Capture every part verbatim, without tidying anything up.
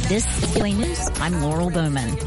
This is Daily News. I'm Laurel Bowman.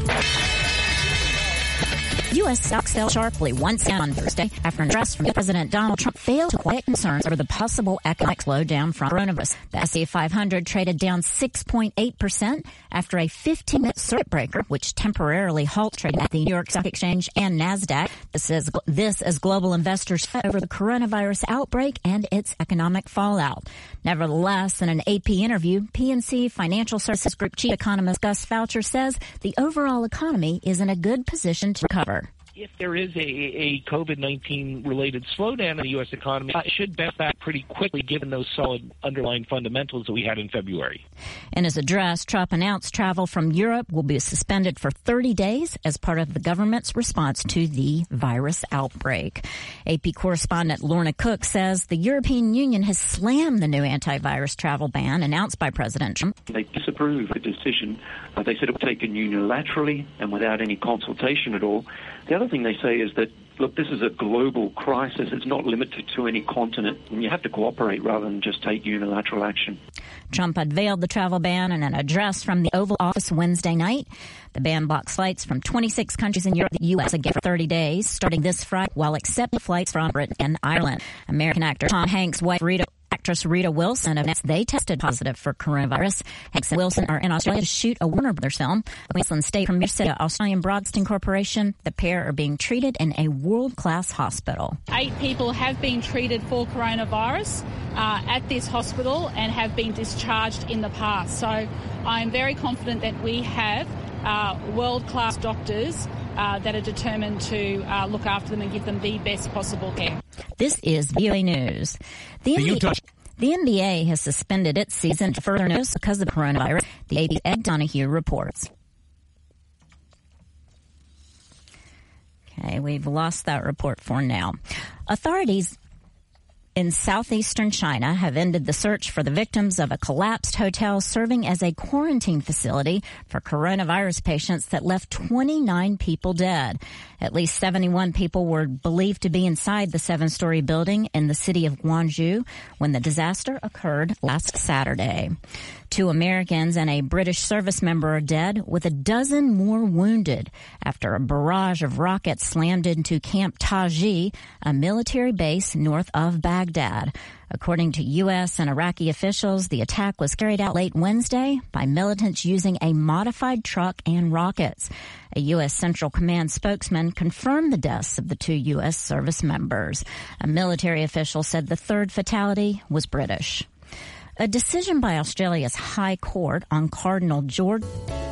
U S stocks fell sharply once again on Thursday after an address from President Donald Trump failed to quiet concerns over the possible economic slowdown from coronavirus. The S and P five hundred traded down six point eight percent after a fifteen-minute circuit breaker, which temporarily halted trading at the New York Stock Exchange and NASDAQ. This is this as global investors fret over the coronavirus outbreak and its economic fallout. Nevertheless, in an A P interview, P N C Financial Services Group chief economist Gus Foucher says the overall economy is in a good position to recover. If there is a, a COVID nineteen related slowdown in the U S economy, it should bounce back pretty quickly given those solid underlying fundamentals that we had in February. In his address, Trump announced travel from Europe will be suspended for thirty days as part of the government's response to the virus outbreak. A P correspondent Lorna Cook says the European Union has slammed the new antivirus travel ban announced by President Trump. They disapprove the decision. Uh, they said it was taken unilaterally and without any consultation at all. The other thing they say is that, look, this is a global crisis. It's not limited to any continent, and you have to cooperate rather than just take unilateral action. Trump unveiled the travel ban in an address from the Oval Office Wednesday night. The ban blocks flights from twenty-six countries in Europe, the U S again for thirty days, starting this Friday, while accepting flights from Britain and Ireland. American actor Tom Hanks' wife, Rita Actress Rita Wilson announced they tested positive for coronavirus. Hanks and Wilson are in Australia to shoot a Warner Brothers film. The Queensland State Premier said to Australian Broadcasting Corporation the pair are being treated in a world-class hospital. Eight people have been treated for coronavirus uh, at this hospital and have been discharged in the past. So I'm very confident that we have uh, world-class doctors uh, that are determined to uh, look after them and give them the best possible care. This is V O A News. The, the, N B A, the N B A has suspended its season to further notice because of the coronavirus. The A P's Ed Donahue reports. Okay, we've lost that report for now. Authorities in southeastern China have ended the search for the victims of a collapsed hotel serving as a quarantine facility for coronavirus patients that left twenty-nine people dead. At least seventy-one people were believed to be inside the seven-story building in the city of Guangzhou when the disaster occurred last Saturday. Two Americans and a British service member are dead, with a dozen more wounded after a barrage of rockets slammed into Camp Taji, a military base north of Baghdad. According to U S and Iraqi officials, the attack was carried out late Wednesday by militants using a modified truck and rockets. A U S Central Command spokesman confirmed the deaths of the two U S service members. A military official said the third fatality was British. A decision by Australia's High Court on Cardinal George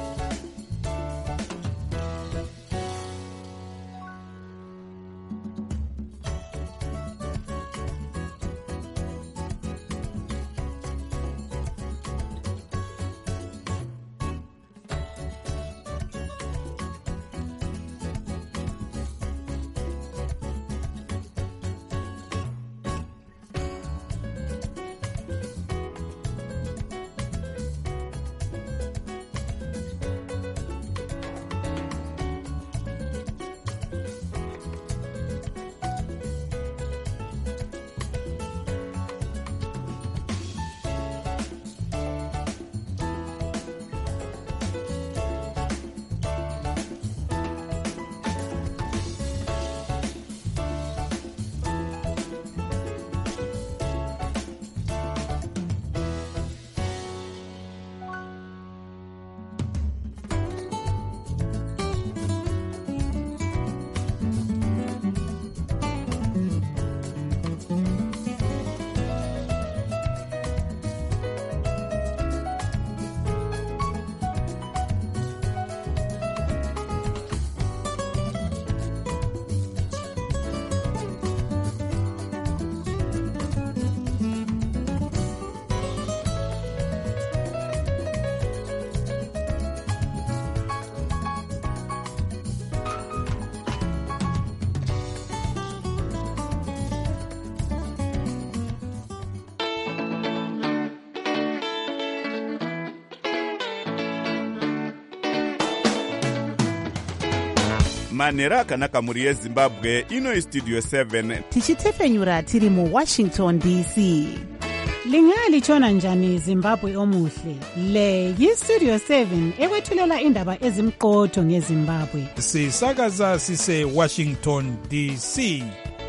manera kanaka muri yeZimbabwe ino studio seven tichitefenyura tiri mu Washington D C. Lingalitshona njani Zimbabwe omuhle? Le yi-Studio seven ekwethulela indaba ezimqotho ngeZimbabwe. Sisakaza sise Washington D C.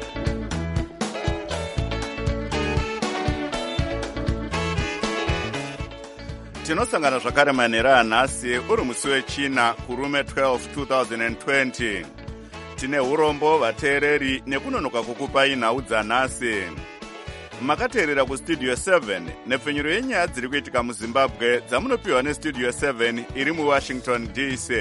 Tinosangana zvakare manhero anhasi uri musi wechina kurume twelve twenty twenty. Tine urombo vateereri nekunonoka kukupai nhau dzanhasi. Makateerera kustudio seven nepfenyuro yenyaya dziri kuitika muZimbabwe dzamunopiwa nestudio seven iri muWashington D C.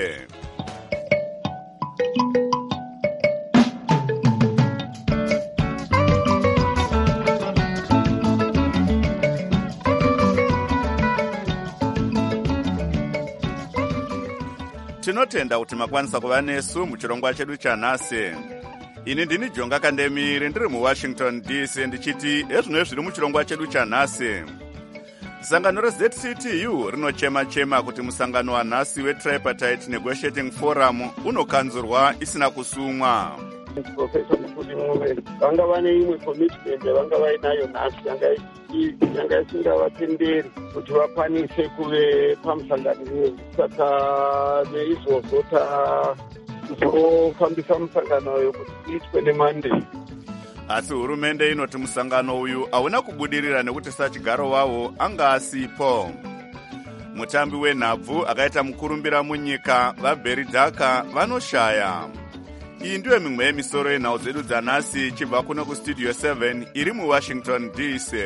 Tinotenda kuti makwanisa kuva nesu muchirongwa chedu chanhasi. Ini ndini Jonga Kandemiri ndiri muWashington D C ndichiti ezvino zviri muchirongwa chedu chanhasi. Sangano reZ C T U rinochema-chema kuti musangano wanhasi weTripartite Negotiating Forum unokanzurwa isina kusumwa. Professor Mufudi Ngube vanga vane imwe commitment vanga vainayo nhasi yanga isingavatenderi kuti vakwanise kuve pamusangano. Saka neizvozvo tazofambisa musangano uyu kuti iitwe neMonday. Asi hurumende inoti musangano uyu hauna kubudirira nekuti sachigaro wavo anga asipo. Mutambi wenhabvu akaita mukurumbira munyika vaBerry Daka vanoshaya. Iyi ndiyo mimwe yemisoro yenhau dzedu dzanhasi chibva kuno kustudio seven iri muWashington D C.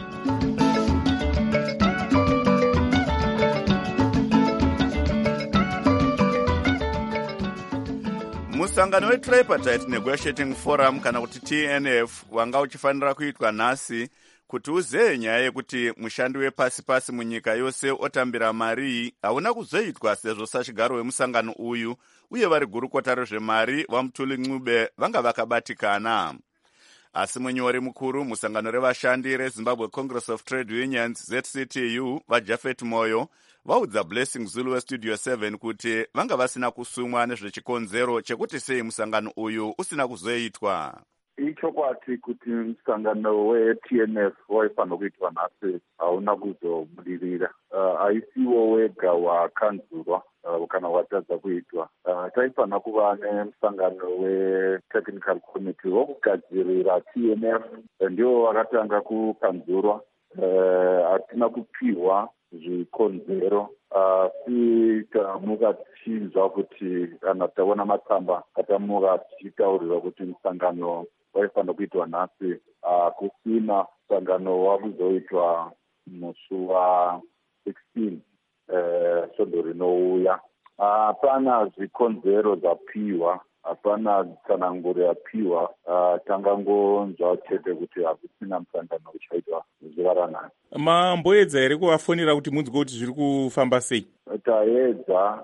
Musangano weTripartite Negotiating Forum kana kuti T N F wanga uchifanira kuitwa nhasi kuti uziye nyaya yekuti mushandi wepasi-pasi munyika yose otambira mari hauna kuzoitwa sezvo sachigaro wemusangano uyu uye vari gurukota rezvemari vaMutuli Ngube vanga vakabatikana. Asi munyori mukuru musangano revashandi reZimbabwe Congress of Trade Unions Z C T U vaJafet Moyo vaudza Blessing Zulu weStudio seven kuti vanga vasina kusumwa nezvechikonzero chekuti sei musangano uyu usina kuzoitwa. Ichokwati kuti musangano we-T N F waifanira kuitwa nhasi hauna kuzobudirira. Haisiwo wega wakanzurwa kana watadza kuitwa. Taifanira kuva nemusangano we-Technical Committee wokugadzirira T N F ndiwo vakatanga kukanzurwa. Hatina kupiwa zvikonzero asi tamuka tichizwa kuti kana taona matsamba atamuka tichitaurirwa kuti musangano waifanira kuitwa nhasi kusina musangano wakuzoitwa musi wa sixteen svondo rinouya. Hapana zvikonzero zvapiwa, hapana tsananguro yapiwa. Tangangonzwa chete kuti hakusina musangano uchaitwa zuva ranhasi. Mamboedza here kuvafonera kuti munzwe kuti zviri kufamba sei? Taedza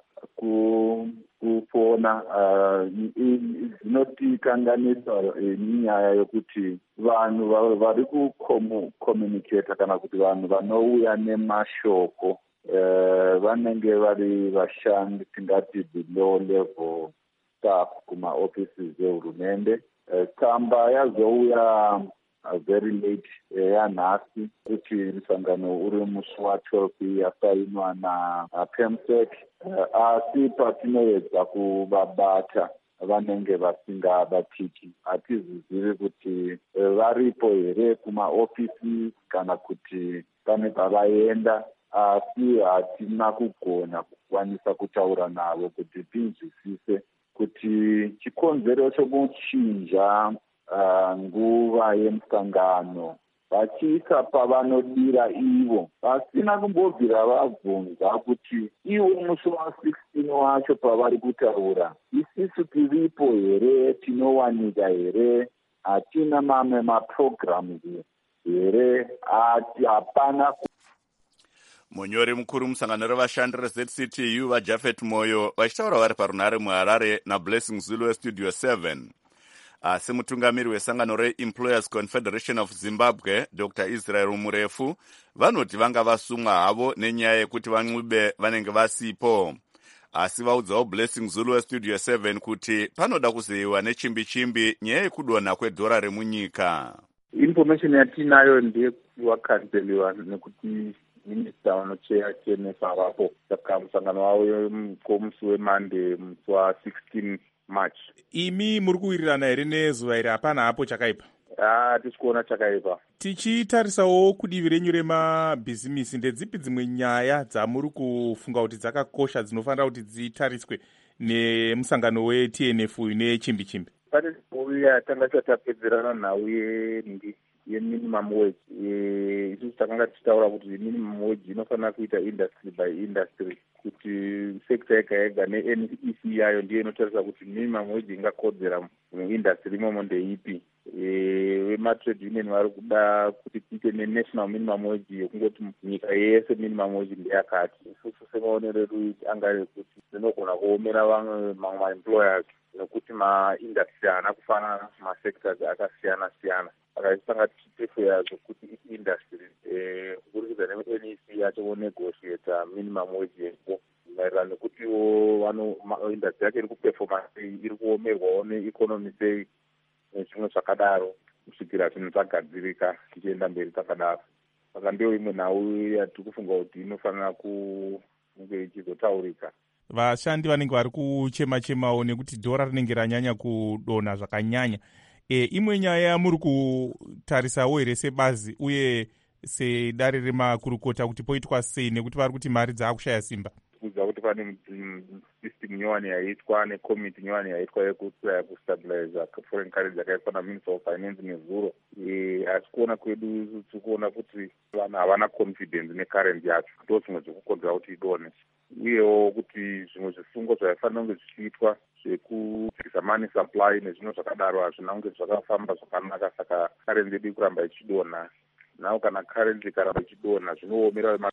kufona zvinotikanganisa nyaya yokuti vanhu vari kucommunicata kana kuti vanhu vanouya nemashoko vanenge vari vashandi tingati below level staff kumaoffices ehurumende. Tsamba yazouya very late yanhasi kuti musangano uri musi wa12 yasainwa naPEMSEC, asi patinoedza kuvabata vanenge vasingabatiki. Hatizizivi kuti varipo here kumaofisi kana kuti pane pavaenda, asi hatina kugona kukwanisa kutaura navo kuti tinzwisise kuti chikonzero chokuchinja Uh, nguva yemusangano vachiisa pavanodira ivo vasina kumbobvira vabvunza kuti ivo musi wa sixteen wacho pavari kutaura isisu tiripo here, tinowanika here, hatina mamwe maprograms here, hapana. Munyori mukuru musangano revashandi reZ C T U vaJafet Moyo vachitaura vari parunhare muHarare naBlessing Zulu weStudio seven. Asi mutungamiri wesangano reEmployers Confederation of Zimbabwe Doctor Israel Murefu vanoti vanga vasumwa havo nenyaya yekuti vaNgube vanenge vasipo. Asi vaudzawo Blessing Zulu weStudio seven kuti panoda kuzeyiwa nechimbi-chimbi nyaya yekudonha kwedhora remunyika. Information yatinayo ndeye wakanseliwa nekuti minista vanocheya T N F avapo. Saka musangano wavo komusi weMonday musi wa16 March. Imi muri kuwirirana here nezuva iri? Hapana hapo chakaipa? Ah, tisikuona chakaipa. Tichitarisawo kudivi renyu remabhizimisi, ndedzipi dzimwe nyaya dzamuri kufunga kuti dzakakosha dzinofanira kuti dzitariswe nemusangano we-T N F nechimbi chimbi? Pane uya tanga tatapedzerana nhau yendi yeminimum wage. Isusu takanga tichitaura kuti minimum wage inofanira kuita industry by industry, kuti sekta yega yega ne-N E C yayo ndiyo inotarisa kuti minimum wage ingakodzera muindustry imomo ndeipi. Vematrade union vari kuda kuti tiite nenational minimum wage yekungoti nyika yese minimum wage ndeyakati. Isusu semaonero edu anga kuti dzinogona kuomera vamwe mamwe maemployers nekuti maindustry haana kufanana, masectors akasiyana siyana. Saka tisanga tichitefuya zvokuti industry kuburikidza ne-N E C yacho vonegotiata minimum wage yepo maererano nekutiwo vano industry yacho iri kuperforma sei, iri kuomerwawo neeconomy sei nezvimwe zvakadaro kusvikira zvinhu zvagadzirika tichienda mberi takadaro. Saka ndiyo imwe nhau yatiri kufunga kuti inofanira kunge ichizotaurika. Vashandi vanenge vari kuchema-chemawo nekuti dhora rinenge ranyanya kudonha zvakanyanya. E, imwe nyaya yamuri kutarisawo here sebazi uye sedare remakurukota kuti poitwa sei, nekuti vari kuti mari dzaakushaya simba? Kudza kuti pane system nyowani yaitwa nekomiti nyowani yaitwa yekustabiliza foreign currency yakaitwa naminister of finance nezuro. Asi kuona kwedu tiri kuona kuti vanhu havana confidence necurrency yacho, ndo zvimwe zvekukonzera kuti idonhe. Uyewo kuti zvimwe zvifungo zvaifanira kunge zvichiitwa zvekudzikisa money supply nezvimwe zvakadaro hazvina kunge zvakafamba zvakanaka, saka currency yedu kuramba ichidonha. Nawo kana currency ikaramba ichidonha zvinoomera.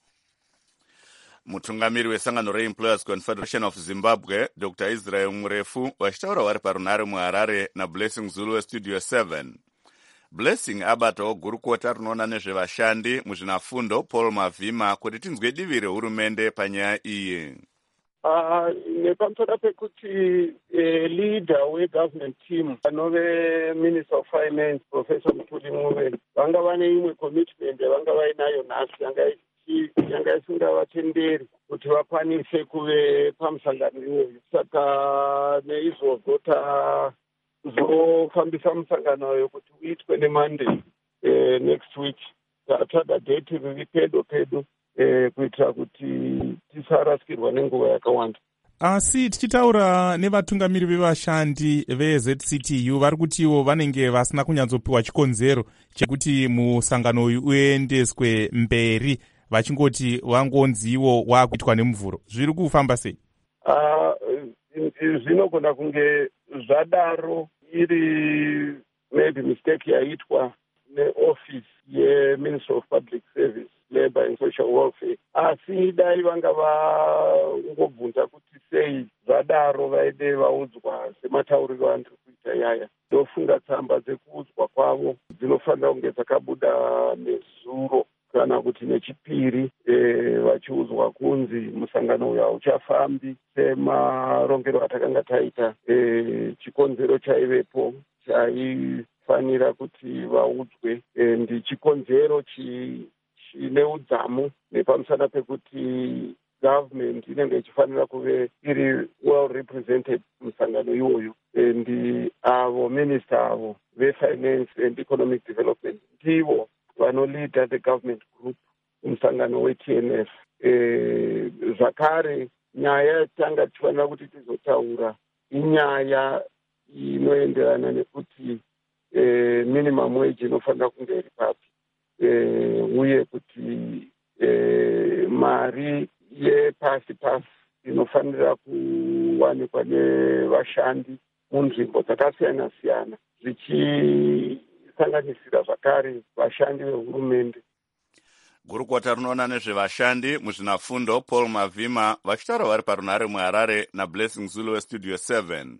Mutungamiri wesangano reEmployers Confederation of Zimbabwe Doctor Israel Murefu vachitaura vari parunare muHarare naBlessing Zulu weStudio seven. Blessing abatawo gurukota rinoona nezvevashandi muzvinafundo Paul Mavhima kuti tinzwe divi rehurumende panyaya iyi. Uh, nepamusoro pekuti uh, leader wegovernment team anove Minister of Finance Professor Mutuli Muwe vanga vane imwe commitment yavanga vainayo nhasi yanga isingavatenderi kuti vakwanise kuve pamusangano iwoyo. Saka neizvozvo tazofambisa musangano wayo kuti uitwe neMonday uh, next week. Tatsvaga date riri pedo pedo uh, kuitira kuti tisarasikirwa nenguva yakawanda. Asi tichitaura nevatungamiri vevashandi ve-Z C T U vari kutiwo vanenge vasina kunyatsopiwa chikonzero chekuti musangano uyu uendeswe mberi, vachingoti wangonziwo waakuitwa nemuvhuro. Zviri kufamba sei? Uh, zvinogona kunge zvadaro iri maybe mistake yaitwa neoffice yeMinistry of Public Service, Labour and Social Welfare. Asi dai vanga vangobvunza kuti sei zvadaro vaide vaudzwa sematauriro andiri kuita yaya. Ndofunga tsamba dzekuudzwa kwavo dzinofanira kunge dzakabuda nezuro kana kuti nechipiri e, vachiudzwa kunzi musangano uyu hauchafambi semarongero atakanga taita. E, chikonzero chaivepo chaifanira kuti vaudzwe e, ndi chikonzero chi chine udzamu nepamusana pekuti government inenge ichifanira kuve iri well represented musangano iwoyo. Ndi avo minister avo ve-finance and economic development ndivo vanolida the government group musangano we-T N F. E, zvakare nyaya yatanga tichifanira kuti tizotaura inyaya inoenderana nekuti e, minimum wage inofanira kunge iri papi. Uh, uye kuti uh, mari yepasi pasi inofanira kuwanikwa nevashandi munzvimbo dzakasiyana siyana zvichisanganisira zvakare vashandi vehurumende. Gurukota rinoona nezvevashandi muzvinafundo Paul Mavhima vachitaura vari parunare muHarare naBlessing Zulu weStudio seven.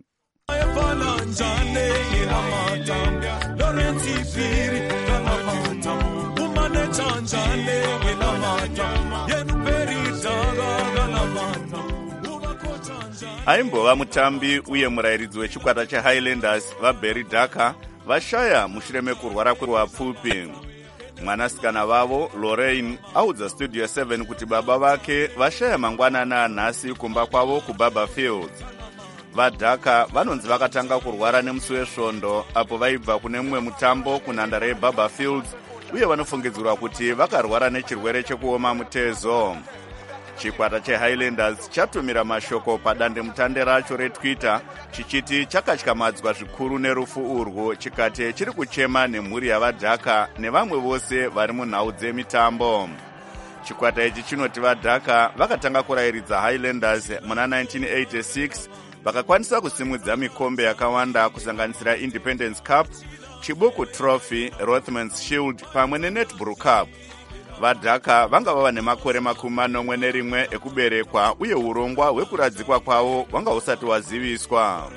Aimbova mutambi uye murayiridzi wechikwata cheHighlanders vaBerry Daka vashaya mushure mekurwara kwevapfupi. Mwanasikana vavo Lorraine audza Studio seven kuti baba vake vashaya mangwanana anhasi kumba kwavo kuBaba Fields. Vadhaka vanonzi vakatanga kurwara nemusi wesvondo apo vaibva kune mumwe mutambo kunhandare yeBaba Fields uye vanofungidzirwa kuti vakarwara nechirwere chekuoma mutezo. Chikwata cheHighlanders chatumira mashoko padandemutande racho reTwitter chichiti chakatyamadzwa zvikuru nerufu urwu chikati chiri kuchema nemhuri yavadhaka nevamwe vose vari munhau dzemitambo. Chikwata ichi chinoti vadhaka vakatanga kurayiridza Highlanders muna nineteen eighty-six vakakwanisa kusimudza mikombe yakawanda kusanganisira Independence Cup, Chibuku Trophy, Rothmans Shield pamwe neNetball Cup. Vadhaka vanga vava nemakore makumi manomwe nerimwe ekuberekwa uye urongwa hwekuradzikwa kwavo hwanga husati hwaziviswa.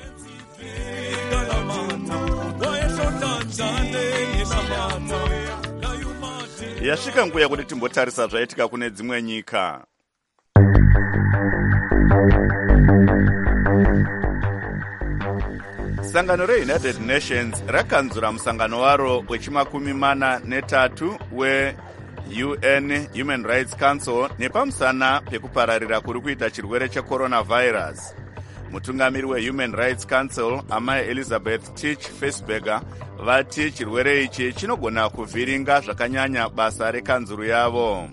Yasvika nguva yekuti timbotarisa zvaitika kune dzimwe nyika. Sangano reUnited Nations rakanzura musangano waro wechimakumi mana netatu we U N Human Rights Council nepamusana pekupararira kuri kuita chirwere checoronavirus. Mutungamiri weHuman Rights Council Amai Elizabeth Teach Faceberger vati chirwere ichi chinogona kuvhiringa zvakanyanya basa rekanzuru yavo.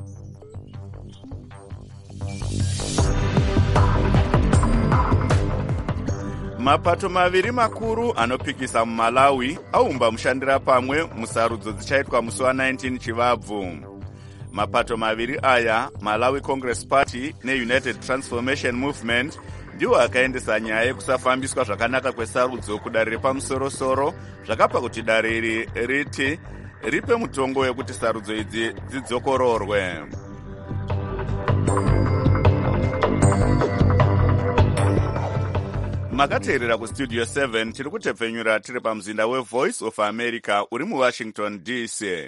Mapato maviri makuru anopikisa muMalawi aumba mushandira pamwe musarudzo dzichaitwa musi wa nineteen Chivabvu. Mapato maviri aya, Malawi Congress Party neUnited Transformation Movement, ndiwo akaendesa nyaya yekusafambiswa zvakanaka kwesarudzo kudare repamusoro-soro, zvakapa kuti dare iri riti ripe mutongo wekuti sarudzo idzi dzidzokororwe. Makateerera kuStudio seven tiri kutepfenyura tiri pamuzinda weVoice of America uri muWashington D C.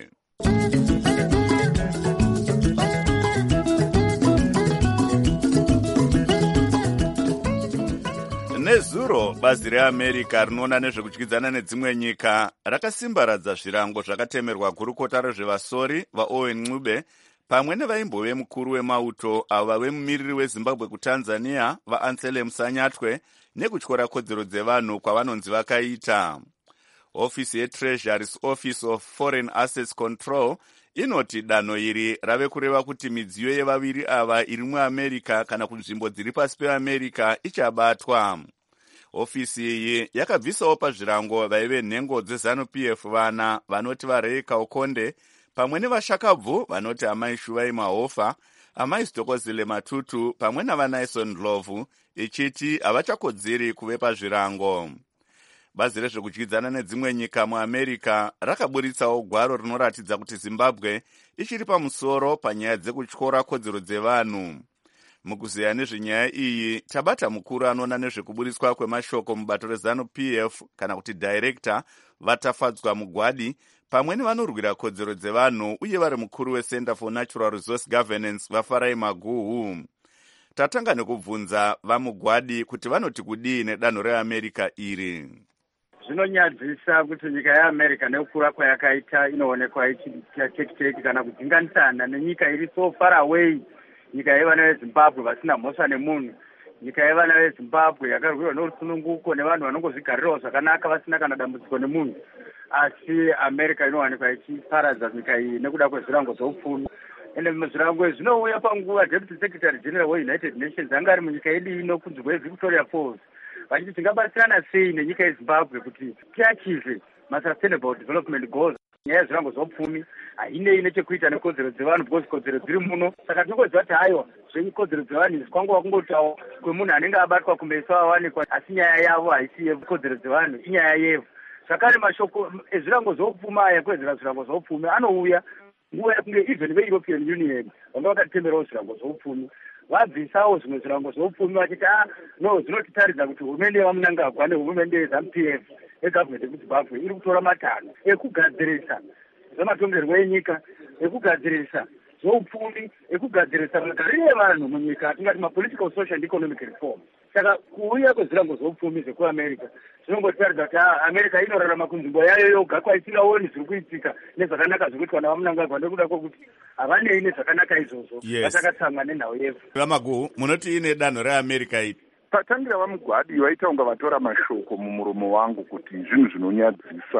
Nezuro bazi reAmerica rinoona nezvekudyidzana nedzimwe nyika rakasimbaradza zvirango zvakatemerwa gurukota rezvevasori vaOwen Ncube pamwe nevaimbove mukuru wemauto ava vemumiriri weZimbabwe kuTanzania vaAnselm Sanyatwe nekutyora kodzero dzevanhu kwavanonzi vakaita. Ofisi yeTreasury's Office of Foreign Assets Control inoti danho iri rave kureva kuti midziyo yevaviri ava iri muAmerica kana kunzvimbo dziri pasi peAmerica ichabatwa. Ofisi iyi yakabvisawo pazvirango vaive nhengo dzeZanu-P F vana vanoti vaRay Kaukonde pamwe nevashakabvu vanoti amai Shuvai Mahofa, amai Stokozile Matutu pamwe navanaison Ndlovu, ichiti havachakodzeri kuve pazvirango. Bazi rezvekudyidzana nedzimwe nyika muAmerica rakaburitsawo gwaro rinoratidza kuti Zimbabwe ichiri pamusoro panyaya dzekutyora kodzero dzevanhu. Mukuziya nezvenyaya iyi, tabata mukuru anoona nezvekuburitswa kwemashoko mubato reZanu-P F kana kuti director vatafadzwa mugwadi pamwe nevanorwira kodzero dzevanhu uye vari mukuru weCenter for Natural Resource Governance vaFarai Maguhu. Tatanga nekubvunza vamugwadi kuti vanoti kudii nedanho reAmerica iri. Zvinonyadzisa kuti nyika yeAmerica nekukura kwayakaita inoonekwa ichiita teki-teki kana kudzinganisana nenyika iri so far away. Nyika yevana veZimbabwe vasina mhosva nemunhu, nyika yevana veZimbabwe yakarwirwa norusununguko nevanhu vanongozvigarirawo zvakanaka vasina kana dambudziko nemunhu. Asi America inowanikwa ichiparadza nyika iyi nekuda kwezvirango zvoupfumi. Ende zvirango izvi zvinouya panguva Deputy Secretary General weUnited Nations anga ari munyika yedu ino kunzi kweVictoria Falls, vachiti tingabatsirana sei nenyika yeZimbabwe kuti tiachieve ma-sustainable development goals. Nyaya yezvirango zvoupfumi hainei nechekuita nekodzero dzevanhu because kodzero dziri muno. Saka tinongoziva kuti hayo zvekodzero dzevanhu izvi kwanguva kungotawo kwemunhu anenge abatwa kumeso awanikwa, asi nyaya yavo haisi yekodzero dzevanhu, inyaya yevo. Zvakare mashoko ezvirango zvoupfumi aya kwezera zvirango zvoupfumi anouya nguva yekunge even veEuropean Union vanga vakatenderawo zvirango zvoupfumi vabvisawo zvimwe zvirango zvoupfumi vachiti ah no zvinotitaridza kuti hurumende yevaMnangagwa nehurumende yeZanu-P F egovernment yemuZimbabwe iri kutora matanho ekugadzirisa zvematongerwo enyika, ekugadzirisa zvoupfumi, ekugadzirisa magariro evanhu munyika, tingati ma-political, social and economic reform. saka kuuya kwezvirango zveupfumi zvekuamerica zvinongotaridza kuti america inorarama kunzvimbo yayo yoga kwaisingaoni zviri kuitika nezvakanaka zviri kuitwa navamunangagwa nekuda kwokuti havanei nezvakanaka izvozvo vatakatsamwa nenhau yevu. Vamaguhu, munoti ine danho reamerica iri? Patangira vamugwadi vaita kunga vatora mashoko mumuromo wangu kuti zvinhu zvinonyadzisa,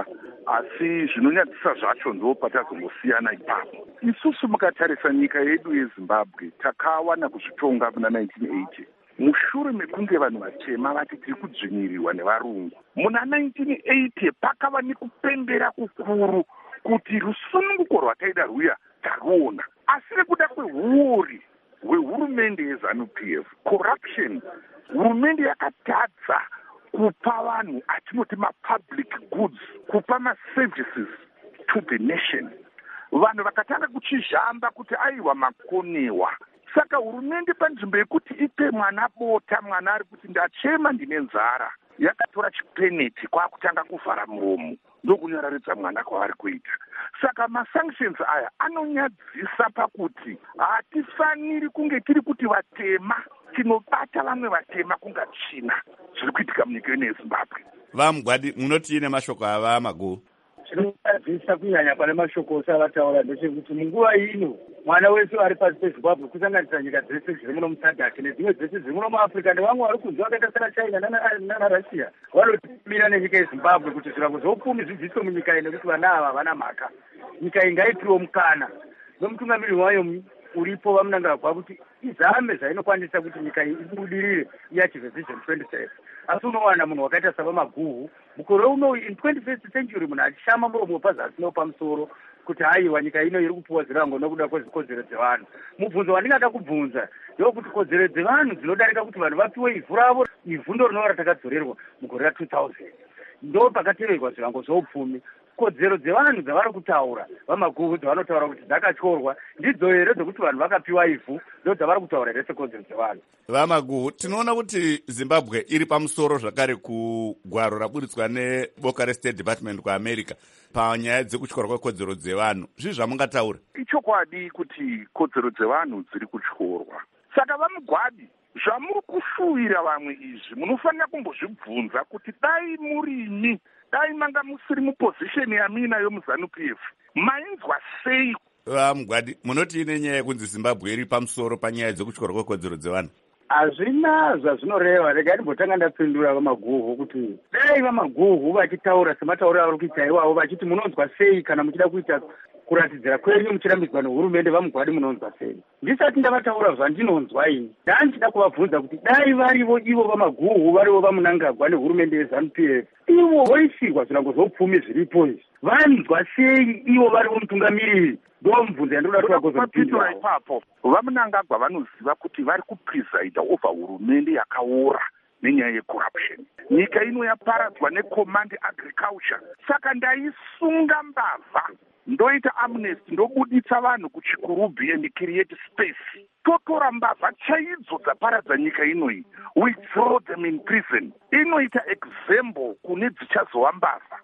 asi zvinonyadzisa zvacho ndo patazongosiyana ipapo. Isusu mukatarisa nyika yedu yeZimbabwe takawana kuzvitonga muna nineteen eighty. Mushure mekunge vanhu vatema vati tiri kudzvinyirirwa nevarungu, muna nineteen eighty pakava nekupembera kukuru kuti rusununguko rwataida rwuya taruona, asi nekuda kwehuori hwehurumende yeZANU-P F, corruption, hurumende yakatadza kupa vanhu atinoti mapublic goods, kupa maservices to the nation. Vanhu vakatanga kuchizhamba kuti aiwa makonewa. Saka hurumende panzvimbo yekuti ipe mwana bota, mwana ari kuti ndachema ndine nzara, yakatora chipeneti kwakutanga kuvhara muromo ndokunyararidza mwana kwavari kuita. Saka masanctions aya anonyadzisa pakuti hatifaniri kunge tiri kuti vatema tinobata vamwe vatema kunga china zviri kuitika munyika ino yeZimbabwe. Vamugwadi, munoti ine mashoko ava Maguhu? Chinonyadzisa kunyanya pane mashoko ose avataura ndechekuti munguva ino mwana wese ari pasi peZimbabwe kusanganisa nyika dzese dziri muno musadhaki nedzimwe dzese dziri muno muAfrica nevamwe vari kunzi vakaita sana China nanaRussia vanotimira nenyika yeZimbabwe kuti zvirango zveupfumi zvidzidziswe munyika ino kuti vana ava havana mhaka. Nyika iyi ngaipiwe mukana nomutungamiri wayo uripo vamunangagwa kuti izame zvainokwanisa kuti nyika iyi ibudirire iachieve vision twenty thirty. Asi unowana munhu wakaita saVamaguhu mukore uno in twenty-first century munhu achishama muromo wepazasi newepamusoro kuti haiwa nyika ino iri kupuwa zvirango nokuda kwezvikodzero dzevanhu. Mubvunzo wandingada kubvunza ndokuti kodzero dzevanhu dzinodarika kuti vanhu vapiwe ivhu ravo, ivhu ndo rinova ratakadzorerwa mugore ra two thousand. Ndo pakateverwa zvirango zveupfumi. Kodzero dzevanhu dzavari kutaura Vamaguhu dzavanotaura kuti dzakatyorwa ndidzo here dzekuti vanhu vakapiwa ivhu ndo dzavari kutaura here sekodzero dzevanhu. Vamaguhu, tinoona kuti Zimbabwe iri pamusoro zvakare kugwaro raburitswa neboka reState Department kuAmerica panyaya dzekutyora kwekodzero dzevanhu. Zvii zvamungataura? Ichokwadi kuti kodzero dzevanhu dziri kutyorwa. Saka Vamugwadi, zvamuri kushuwira vamwe izvi munofanira kumbozvibvunza kuti dai murini, dai manga musiri mupozisheni yamina yomuZANU-P F, mainzwa sei? Vamugwadi, munoti ine nyaya yekunzi Zimbabwe iri pamusoro panyaya dzekutyora kwekodzero dzevanhu? Hazvina zvazvinoreva. Rega ndimbotanga ndapindura Vamaguhu kuti dai Vamaguhu vachitaura sematauriro avari kuita iwavo vachiti munonzwa sei kana muchida kuita kuratidzira kwenyu muchirambidzwa nehurumende Vamugwadi munonzwa sei. Ndisati ndavataura zvandinonzwa ini ndanchida kuvabvunza kuti dai varivo ivo Vamaguhu varivo vamunangagwa nehurumende yeZANU-P F ivo voisirwa zvirango zveupfumi zviripo izvi vanzwa sei ivo varivo mutungamiriri? Ndomubvunza yandoda kuvagozopitora ipapo. Vamunangagwa vanoziva kuti vari kupresida over hurumende yakaora nenyaya yecorruption. Nyika ino yaparadzwa necommand agriculture. Saka ndaisunga mbavha ndoita amnesty ndobuditsa vanhu kuchikurubhi and create space. Totora mbavha chaidzo dzaparadza nyika inoi, we throw them in prison. Inoita example kune dzichazova mbavha.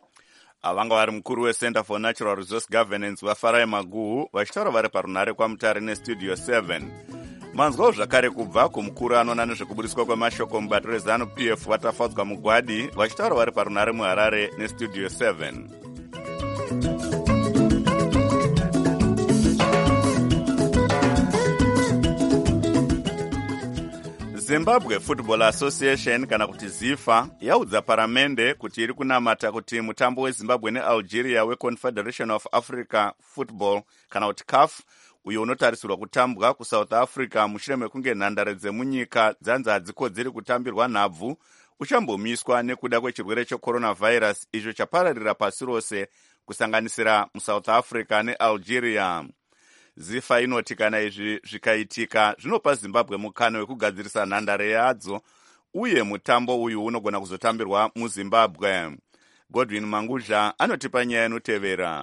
Avanga vari mukuru weCenter for Natural Resource Governance vaFarai Maguhu vachitaura vari parunare kwaMutare neStudio seven. Manzwawo zvakare kubva kumukuru anoona nezvekubudiswa kwemashoko mubato reZANU-P F vatafadzwa Mugwadi vachitaura vari parunare muHarare neStudio seven. Zimbabwe Football Association kana kuti ZIFA yaudza paramende kuti iri kunamata kuti mutambo weZimbabwe neAlgeria weConfederation of Africa Football kana kuti C A F uyo unotarisirwa kutambwa kuSouth Africa mushure mekunge nhandare dzemunyika dzanzi hadzikodzeri kutambirwa nhabvu uchambomiswa nekuda kwechirwere checoronavirus icho chapararira pasi rose kusanganisira muSouth Africa neAlgeria. ZIFA inoti kana izvi zvikaitika zvinopa Zimbabwe mukana wekugadzirisa nhandare yadzo uye mutambo uyu unogona kuzotambirwa muZimbabwe. Godwin Mangudla anotipa nyaya inotevera.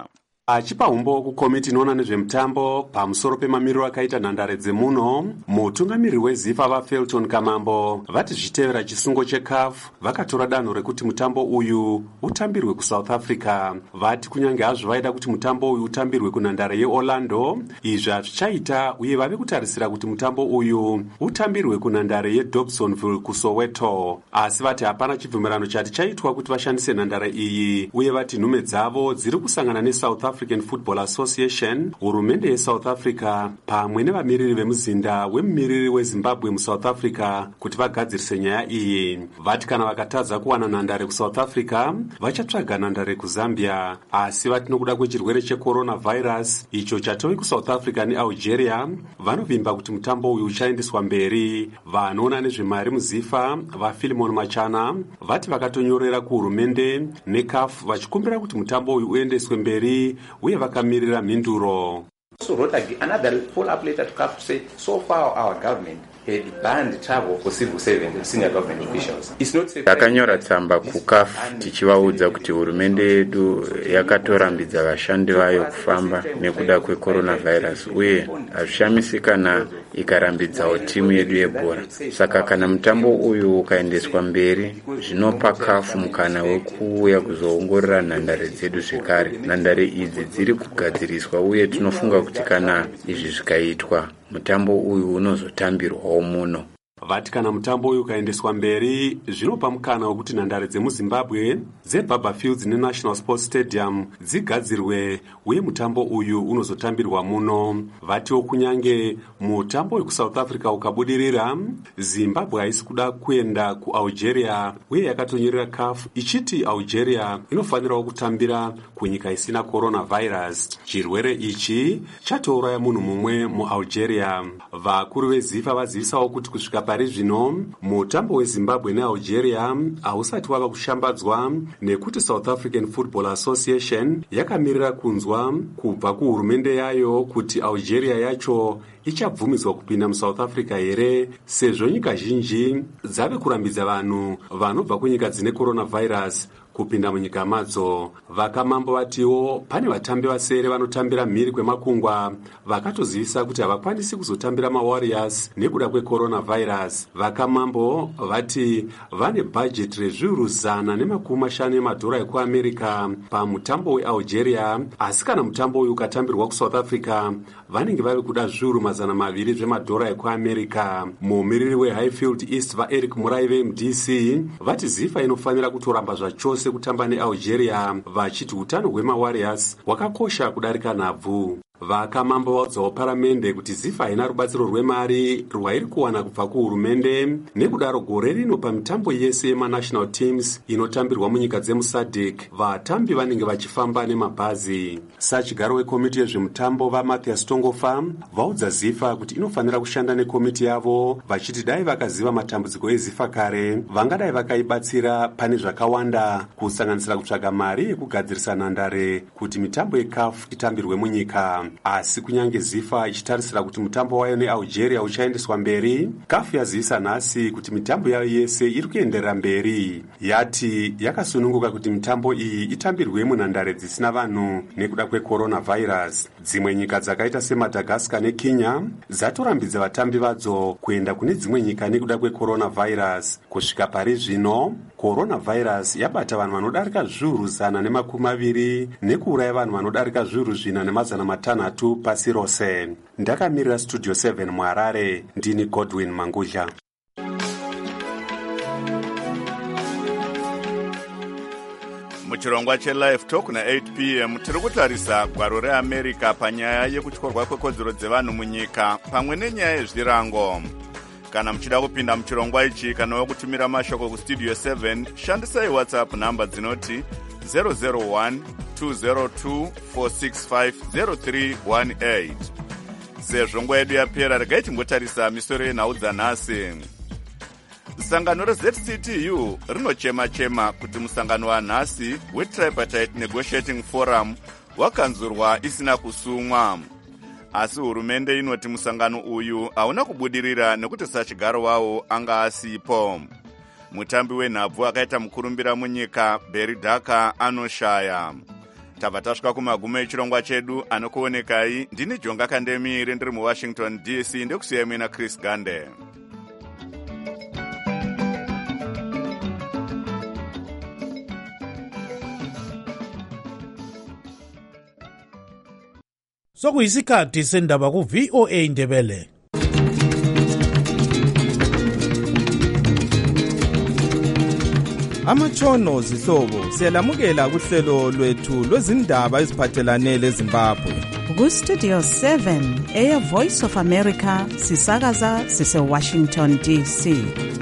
Achipa umbo kukomiti inoona nezvemutambo pamusoro pemamiriro akaita nhandare dzemuno, mutungamiriri wezifa vaFelton Kamambo vati zvitevera chisungo checaf vakatora danho rekuti mutambo uyu utambirwe kuSouth Africa. Vati kunyange hazvo vaida kuti mutambo uyu utambirwe kunhandare yeOrlando, izvi hazvichaita uye vave kutarisira kuti mutambo uyu utambirwe kunhandare yeDobsonville kuSoweto. Asi vati hapana chibvumirano chati chaitwa kuti vashandise nhandare iyi, uye vati nhume dzavo dziri kusangana neSouth African Football Association, hurumende yeSouth Africa pamwe nevamiriri vemuzinda wemumiriri weZimbabwe muSouth Africa kuti vagadzirise nyaya iyi. Vati kana vakatadza kuwana nhandare kuSouth Africa vachatsvaga nhandare kuZambia. Asi vati nokuda kwechirwere checoronavirus icho chatove kuSouth Africa neAlgeria, vanovimba kuti mutambo uyu uchaendeswa mberi. Vanoona nezvemari muzifa vaPhilemon Machana vati vakatonyorera kuhurumende necaf vachikumbira kuti mutambo uyu uendeswe mberi uye vakamirira mhinduro. So wrote another follow-up letter to C A F to say, so far our government had banned travel for civil servants and senior government officials. It's not safe. Takanyora tsamba ku C A F tichivaudza kuti hurumende yedu yakatorambidza vashandi vayo kufamba nekuda kwecoronavirus uye hazvishamisi kana ikarambidzawo timu yedu yebhora. Saka kana mutambo uyu ukaendeswa mberi zvinopa C A F mukana wekuuya kuzoongorora nhandare dzedu zvekare. Nhandare idzi dziri kugadziriswa uye tinofunga kuti kana izvi zvikaitwa mutambo uyu unozotambirwawo muno. Vati kana mutambo uyu ukaendeswa mberi zvinopa mukana wekuti nhandare dzemuZimbabwe dzeBaba Fields neNational Sports Stadium dzigadzirwe uye mutambo uyu unozotambirwa muno. Vatiwo kunyange mutambo wekuSouth Africa ukabudirira, Zimbabwe haisi kuda kuenda kuAlgeria uye yakatonyorera C A F ichiti Algeria inofanirawo kutambira kunyika isina coronavirus. Chirwere ichi chatouraya munhu mumwe muAlgeria. Vakuru vezifa vazivisawo kuti kusvika pari zvino mutambo weZimbabwe neAlgeria hausati wava kushambadzwa nekuti South African Football Association yakamirira kunzwa kubva kuhurumende yayo kuti Algeria yacho ichabvumidzwa kupinda muSouth Africa here, sezvo nyika zhinji dzave kurambidza vanhu vanobva kunyika dzine coronavirus kupinda munyika madzo. Vakamambo vatiwo pane vatambi vasere vanotambira mhiri kwemakungwa vakatozivisa kuti havakwanisi kuzotambira maWarriors nekuda kwecoronavirus. Vakamambo vati vane bhajeti rezviuru zana nemakumi mashanu emadhora ekuAmerica pamutambo weAlgeria, asi kana mutambo uyu ukatambirwa kuSouth Africa vanenge vave kuda zviuru mazana maviri zvemadhora ekuAmerica. Mumiriri weHighfield East vaEric Muraive M D C vati zifa inofanira kutoramba zvachose kutamba neAlgeria, vachiti utano hwemaWarriors hwakakosha kudarika nhabvu. Vakamambo vaudzawo paramende kuti zifa haina rubatsiro rwemari rwairi kuwana kubva kuhurumende, nekudaro gore rino pamitambo yese yemanational teams inotambirwa munyika dzemusadek vatambi vanenge vachifamba nemabhazi. Sachigaro wekomiti yezvemutambo vaMathias Tongofa vaudza zifa kuti inofanira kushanda nekomiti yavo, vachiti dai vakaziva matambudziko ezifa kare vangadai vakaibatsira pane zvakawanda, kusanganisira kutsvaga mari yekugadzirisa nhandare kuti mitambo yeC A F itambirwe munyika. Asi kunyange zifa ichitarisira kuti mutambo wayo neAlgeria uchaendeswa mberi, C A F yazivisa nhasi kuti mitambo yayo yese iri kuenderera mberi. Yati yakasununguka kuti mitambo iyi itambirwe munhandare dzisina vanhu nekuda kwecoronavirus. Dzimwe nyika dzakaita seMadagascar neKenya dzatorambidza vatambi vadzo kuenda kune dzimwe nyika nekuda kwecoronavirus. Kusvika pari zvino coronavirus yabata vanhu vanodarika zviuru zana nemakumi maviri nekuuraya vanhu vanodarika zviuru zvina nemazana matanhatu pasi rose. Ndakamirira Studio seven muHarare, ndini Godwin Mangudla. Muchirongwa cheLive Talk na eight p m tiri kutarisa gwaro reAmerica panyaya yekutyorwa kwekodzero dzevanhu munyika pamwe nenyaya yezvirango. Kana muchida kupinda muchirongwa ichi kana wekutumira mashoko kuStudio seven, shandisai WhatsApp namba dzinoti zero zero one two zero two four six five zero three one eight. Sezvo nguva yedu yapera, regai tingotarisa misoro yenhau dzanhasi. Sangano reZ C T U rinochema-chema kuti musangano wanhasi weTripartite Negotiating Forum wakanzurwa isina kusumwa. Asi hurumende inoti musangano uyu hauna kubudirira nekuti sachigaro wawo anga asipo. Mutambi wenhabvu akaita mukurumbira munyika Barry Daka anoshaya. tabva tasvika kumagumo echirongwa chedu. Anokuonekai ndini Jonga Kandemiri ndiri muWashington D C. Ndekusiyai mina Chris Gande. Sokuyisikhathi sendaba ku V O A Ndebele. Amatshono zihlobo siyalamukela kuhlelo lwethu lwezindaba eziphathelane leZimbabwe. Ku Studio seven eya Voice of America sisakaza sise Washington D C.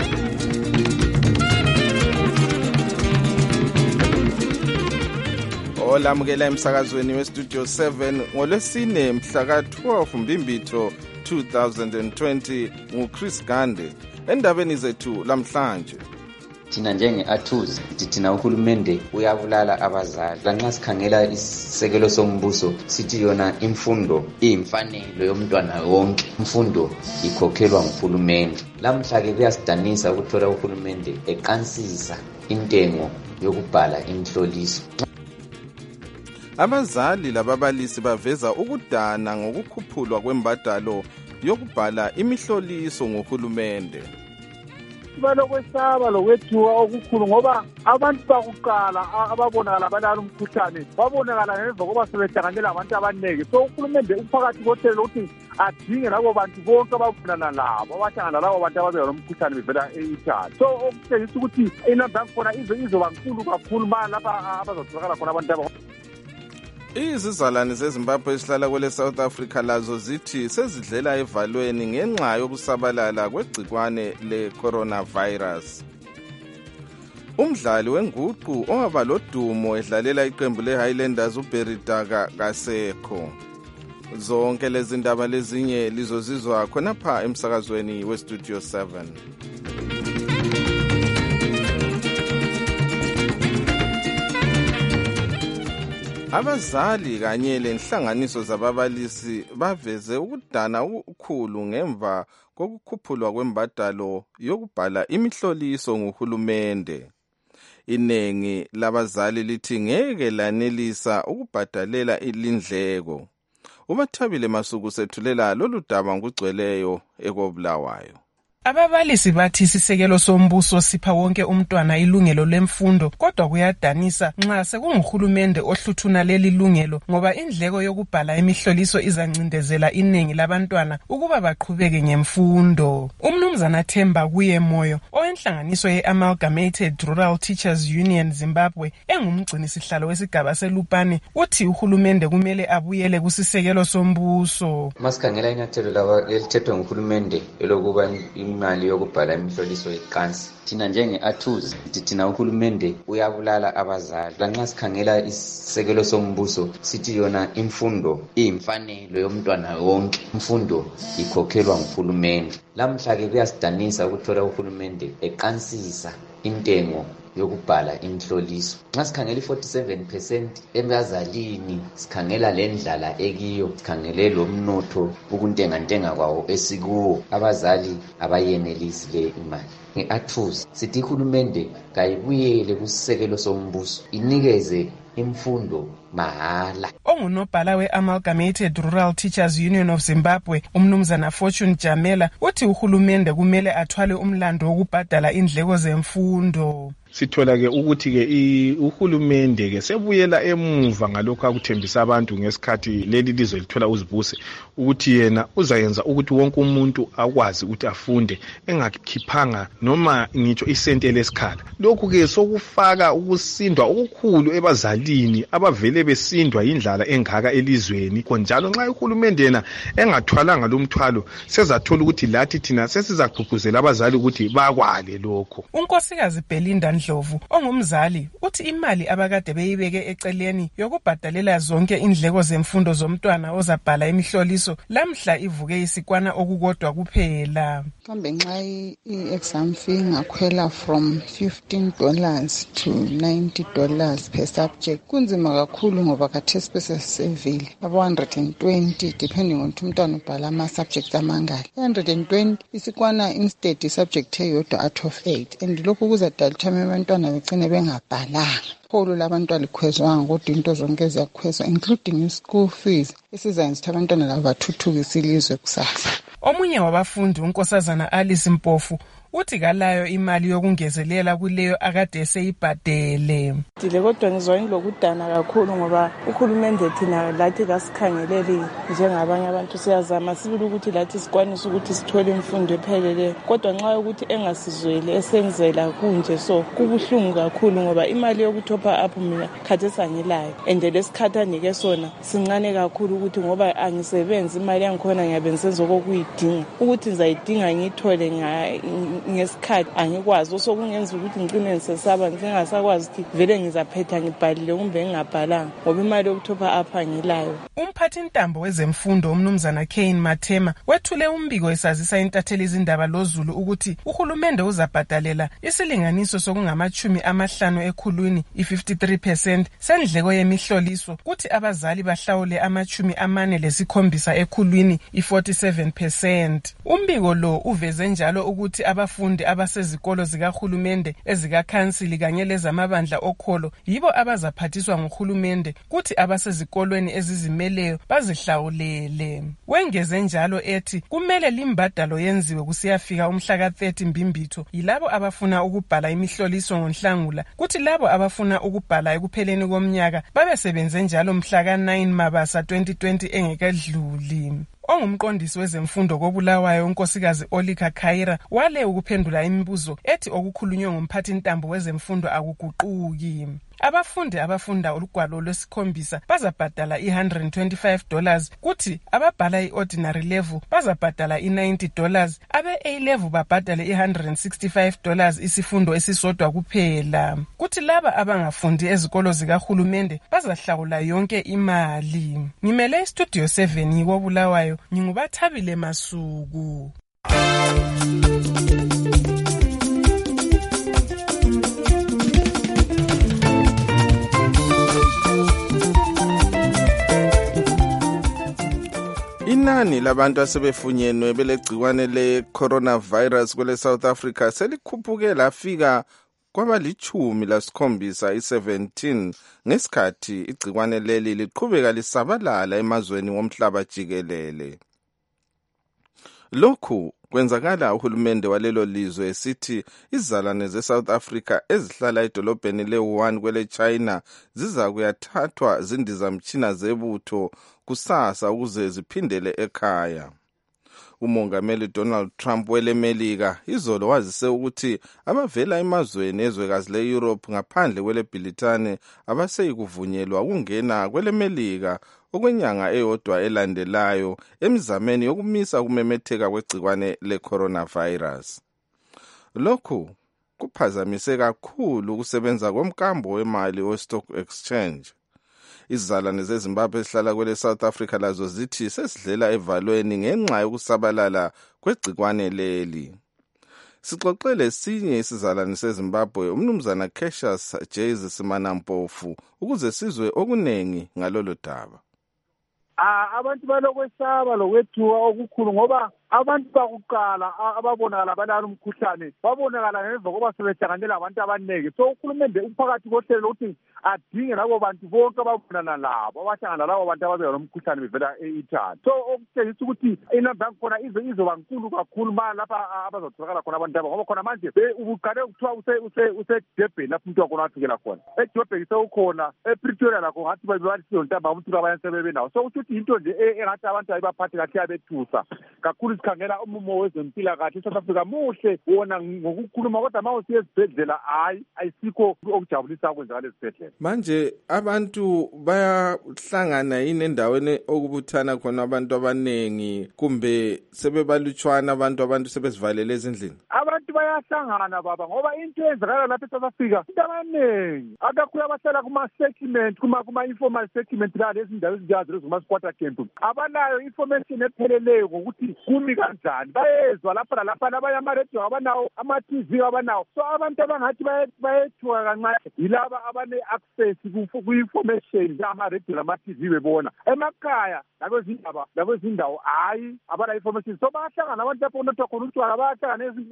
Olamukela emsakazweni we Studio seven ngolwesine mhla ka twelve Mbimbitho two thousand twenty nguChris Gande. Endabeni zethu lamhlanje, thina njenge-athuzi thina uhulumende uyabulala abazali. Lanxa sikhangela isisekelo sombuso sithi yona imfundo iyimfanelo yomntwana wonke, imfundo ikhokhelwa nguhulumende. Lamhla-ke kuyasidanisa ukuthola uhulumende eqansisa intengo yokubhala imihloliso. Abazali lababalisi baveza ukudana ngokukhuphulwa kwembadalo yokubhala imihloliso nguhulumende. Balokwesaba lokwethuka okukhulu ngoba abantu bakuqala ababonakala balala umkhuhlane babonakala ngemva koba sebehlanganela abantu abaningi. So uhulumende uphakathi kohlelo ukuthi adinge labo bantu bonke ababonana labo abahlangana labo bantu ababeka lomkhuhlane bevela e-Italy. So okutshengisa ukuthi inamba yakhona izoba nkulu kakhulu ma lapha abazotholakala khona abantu aba. Izizalwane zeZimbabwe esihlala kwele South Africa lazo zithi sezidlela evalweni ngenxa yokusabalala kwegcikwane le-coronavirus. Umdlali wenguqu owaba lodumo edlalela iqembu le-Highlanders uBerry Daga kasekho. Zonke lezi ndaba lezinye lizozizwa khonapha emsakazweni we-Studio seven. Abazali kanye lenhlanganiso zababalisi baveze ukudana ukukhulu ngemva kokukhuphulwa kwembadalo yokubhala imihloliso nguhulumende. Inengi labazali lithi ngeke lanelisa ukubhadalela ilindleko. Ubathabile Masuku sethulela lolu daba ngugcweleyo ekobulawayo. Ababalisi bathi isisekelo sombuso sipha wonke umntwana ilungelo lemfundo, kodwa kuyadanisa nxa sekunguhulumende ohluthuna leli lungelo ngoba indleko yokubhala imihloliso izancindezela iningi labantwana ukuba baqhubeke ngemfundo. Umnumzana Themba kuye Moyo owenhlanganiso ye-Amalgamated Rural Teachers Union Zimbabwe engumgcini sihlalo wesigaba seLupane uthi uhulumende kumele abuyele kusisekelo sombuso. Masikhangela inyathelo elithethwe nguhulumende elokuba imali yokubhala imihloliso iqansi. Thina njenge-athuzi thina uhulumende uyabulala abazali. Lanxa sikhangela isisekelo sombuso sithi yona imfundo iyimfanelo yomntwana wonke, imfundo ikhokhelwa nguhulumende. Lamhla-ke kuyasidanisa ukuthola uhulumende eqansisa intengo yokubhala imihloliso. Nxa sikhangela i-forty-seven percent ebazalini, sikhangela lendlala ekiyo, sikhangele lo mnotho ukuntengantenga kwawo esikuwo, abazali abayenelisi le imali. Nge-athuzi sithi uhulumende kayibuyele kusisekelo sombuso inikeze imfundo mahala. Ongunobhala we-Amalgamated Rural Teachers Union of Zimbabwe umnumzana Fortune Jamela uthi uhulumende kumele athwale umlando wokubhadala indleko zemfundo. Sithola ke ukuthi ke uhulumende ke sebuyela emuva ngalokho akuthembisa abantu ngesikhathi leli lizwe lithola uzibuse ukuthi yena uzayenza ukuthi wonke umuntu akwazi ukuthi afunde engakhiphanga noma ngitsho isente lesikhala. Lokhu ke sokufaka ukusindwa okukhulu ebazalini abavele besindwa indlala engaka elizweni. Konjalo nxa uhulumende yena engathwalanga lo mthwalo sezathola ukuthi lathi thina sesizagqugquzela abazali ukuthi bakwale lokho. Unkosikazi Belinda Ndlovu ongumzali uthi imali abakade beyibeke eceleni yokubhadalela zonke indleko zemfundo zomntwana ozabhala imihloliso lamhla ivuke isikwana okukodwa kuphela. Kambe nxa i-exam fee ngakhwela from fifteen dollars to ninety dollars per subject kunzima kakhulu ngoba khathesi besesevile aba one hundred twenty depending on umntwana ubhala ama-subjects amangaki. one hundred twenty isikwana instead subject eyodwa out of eight and lokhu kuzadala ukuthi abantwana begcine bengabhalanga. iholo labantwana likhwezwanga kodwa into zonke ziyakhwezwa including i-school fees esizayenza ukuthi abantwana labo bathuthukise ilizwe kusasa. Omunye wabafundi unkosazana Alice Mpofu uthi kalayo imali yokungezelela kuleyo akade eseyibhadele. Dile kodwa ngizwa ngilokudana kakhulu ngoba uhulumende thina lathi kasikhangeleli njengabanye abantu siyazama sibili ukuthi lathi sikwanise ukuthi sithole imfundo ephelele kodwa nxa ukuthi engasizwele esenzela kunje so kubuhlungu kakhulu ngoba imali yokuthopa up mina khathesi angilayo ende lesikhathi anike sona sincane kakhulu ukuthi ngoba angisebenzi imali yangikhona ngiyabe ngisenza okuyidinga ukuthi ngizayidinga ngithole nga ngesikhathi angikwazi osokungenza ukuthi ngicine ngisesaba ngingasakwazi ukuthi vele ngizaphetha ngibhalile kumbe ngingabhalanga ngoba imali yokuthopa apha ngilayo. Umphathi intambo wezemfundo umnumzana Kane Mathema wethule umbiko esazisa intatheli izindaba loZulu ukuthi uhulumende uzabhadalela isilinganiso sokungamachumi amahlanu ekhulwini i-fifty-three percent sendleko yemihloliso kuthi abazali bahlawule amachumi amane lesikhombisa ekhulwini i-forty-seven percent. Umbiko lo uveze njalo ukuthi abafundi abasezikolo zikahulumende ezikakhansili kanye lezamabandla okholo yibo abazaphathiswa nguhulumende kuthi abasezikolweni ezizimeleyo bazihlawulele. Wengeze njalo ethi kumele limbadalo yenziwe kusiyafika umhla ka thirty Mbimbitho yilabo abafuna ukubhala imihloliso ngoNhlangula kuthi labo abafuna ukubhala ekupheleni komnyaka babe sebenze njalo mhla ka nine Mabasa twenty twenty engekedluli. Ongumqondisi wezemfundo koBulawayo unkosikazi Olika Khaira wale ukuphendula imibuzo ethi okukhulunywe ngumphathi intambo wezemfundo akuguquki. Abafundi abafunda olugwalo lwesikhombisa bazabhadala i-one hundred twenty-five dollars kuthi ababhala i-ordinary level bazabhadala i-ninety dollars abe-A level babhadale i-one hundred sixty-five dollars isifundo esisodwa kuphela kuthi laba abangafundi ezikolo zikahulumende bazahlawula yonke imali. Ngimele istudio seven yikoBulawayo ngingubathabile Masuku. Inani labantu asebefunyenwe belegciwane le-coronavirus kwele South Africa selikhuphuke lafika kwabalichumi lasikhombisa i-seventeen ngesikhathi igciwane leli liqhubeka lisabalala emazweni womhlaba jikelele. Lokhu kwenzakala uhulumende walelo lizwe esithi izalwane ze-South Africa ezihlala edolobheni le-Wuhan kwele China ziza kuyathathwa zindizamtshina zebutho kusasa ukuze ziphindele ekhaya. Umongameli Donald Trump welemelika izolo wazise ukuthi abavela emazweni ezwekazi le-Europe ngaphandle kwele Britane abaseyikuvunyelwa ukungena kwelemelika okwenyanga eyodwa elandelayo emizameni yokumisa kumemetheka kwegciwane le-coronavirus. Lokhu kuphazamise kakhulu ukusebenza komkambo wemali we-stock exchange. Izizalwane zeZimbabwe ezihlala kwele South Africa lazo zithi sesidlela evalweni ngenxa yokusabalala kwegciwane leli. Sixoxele sinye isizalwane seZimbabwe umnumzana Cassius Jayes Simanampofu ukuze sizwe okunengi ngalolo daba. Ah, abantu balokwesaba lokwethuka okukhulu ngoba abantu bakuqala ababonakala balalo umkhuhlane babonakala ngemva koba sebehlanganela abantu abaningi. So uhulumende uphakathi kohlelo ukuthi adinge labo bantu bonke ababonana labo abahlangana labo bantu ababeka lomkhuhlane bevela e-Italy. So okutshengisa ukuthi inamba yakhona izo izoba nkulu kakhulu ma lapha abazotholakala khona abantu aba ngoba khona manje ubuqale ukuthiwa use use useDurban lapho umuntu wakhona wafikela khona. eJoburg sewukhona, ePretoria lakho ngathi babebalisiyo ntamba umuntu abayensebenze nawo. So ukuthi into nje engathi abantu ayibaphathi kahle yabethusa kakhulu sikhangela umumo wezempilakahle South Africa muhle wona ngokukhuluma kodwa ma usiye esibhedlela hayi ayisikho okujabulisa okwenzakala esibhedlela. Manje abantu bayahlangana yini endaweni okubuthana khona abantu abanengi kumbe sebebalutshwana abantu abantu sebezivalele ezindlini? Abantu bayahlangana baba ngoba into eyenzakala lapha eSouth Africa into abaningi akakhulu abahlala kuma-settlement kuma kuma-informal settlement la lezi ndawo ezinjazi lezi kuma-squatter camp abanayo information epheleleyo ngokuthi kumi kanjani bayezwa lapha lalapha abanye ama-radio abanawo ama-T V abanawo. So abantu abangathi bayethuka kancane yilaba abane-access ku-information ama-radio nama-T V bebona emakhaya nakwezindaba nakwezindawo hayi abana information. So bayahlangana abantu lapho kunethwa khona utshwala bayahlangana endlini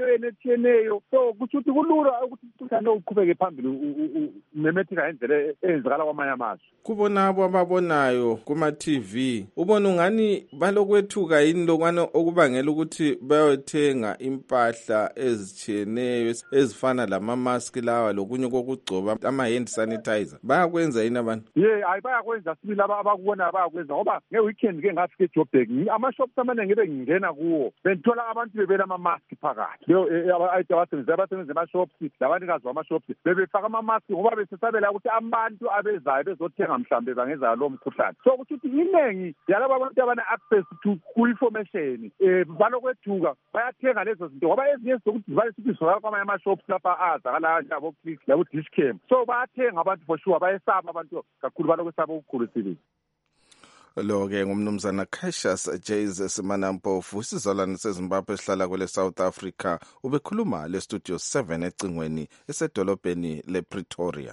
emidlalweni etshiyeneyo. So kusho ukuthi kulula ukuthi umkhuhlane uqhubeke phambili umemetheka ngendlela eyenzakala kwamanye amazwe. Kubona abo ababonayo kuma-T V ubona ungani balokwethuka yini lokwana okubangela ukuthi bayothenga impahla ezitshiyeneyo ezifana lama-mask lawa lokunye kokugcoba ama-hand sanitizer. Bayakwenza yini abantu? Ye hayi bayakwenza sibili abakubona bayakwenza ngoba nge-weekend ke ngafika eJoburg ama-shops amaningi bengingena kuwo bengithola abantu bebela ama-mask phakathi. Abasebenzi abasebenzi ema-shops labanikazi bama-shops bebefaka ama-mask ngoba besesabela ukuthi abantu abezayo bezothenga mhlambe bangeza lo mkhuhlane. So ukuthi iningi yalabo abantu abane-access to ku-information um balokwethuka bayathenga lezo zinto ngoba ezinye zokuthi zibale sithi zizwakala kwamanye ama-shops lapha azakala njabo-Click labo-Dishcam. So bayathenga abantu for sure bayesaba abantu kakhulu balokwesaba okukhulu sibili. Lo-ke ngumnumzana Cassius Jays Simanampofu isizalwane seZimbabwe esihlala kwele South Africa ubekhuluma le Studio seven ecingweni esedolobheni lePretoria.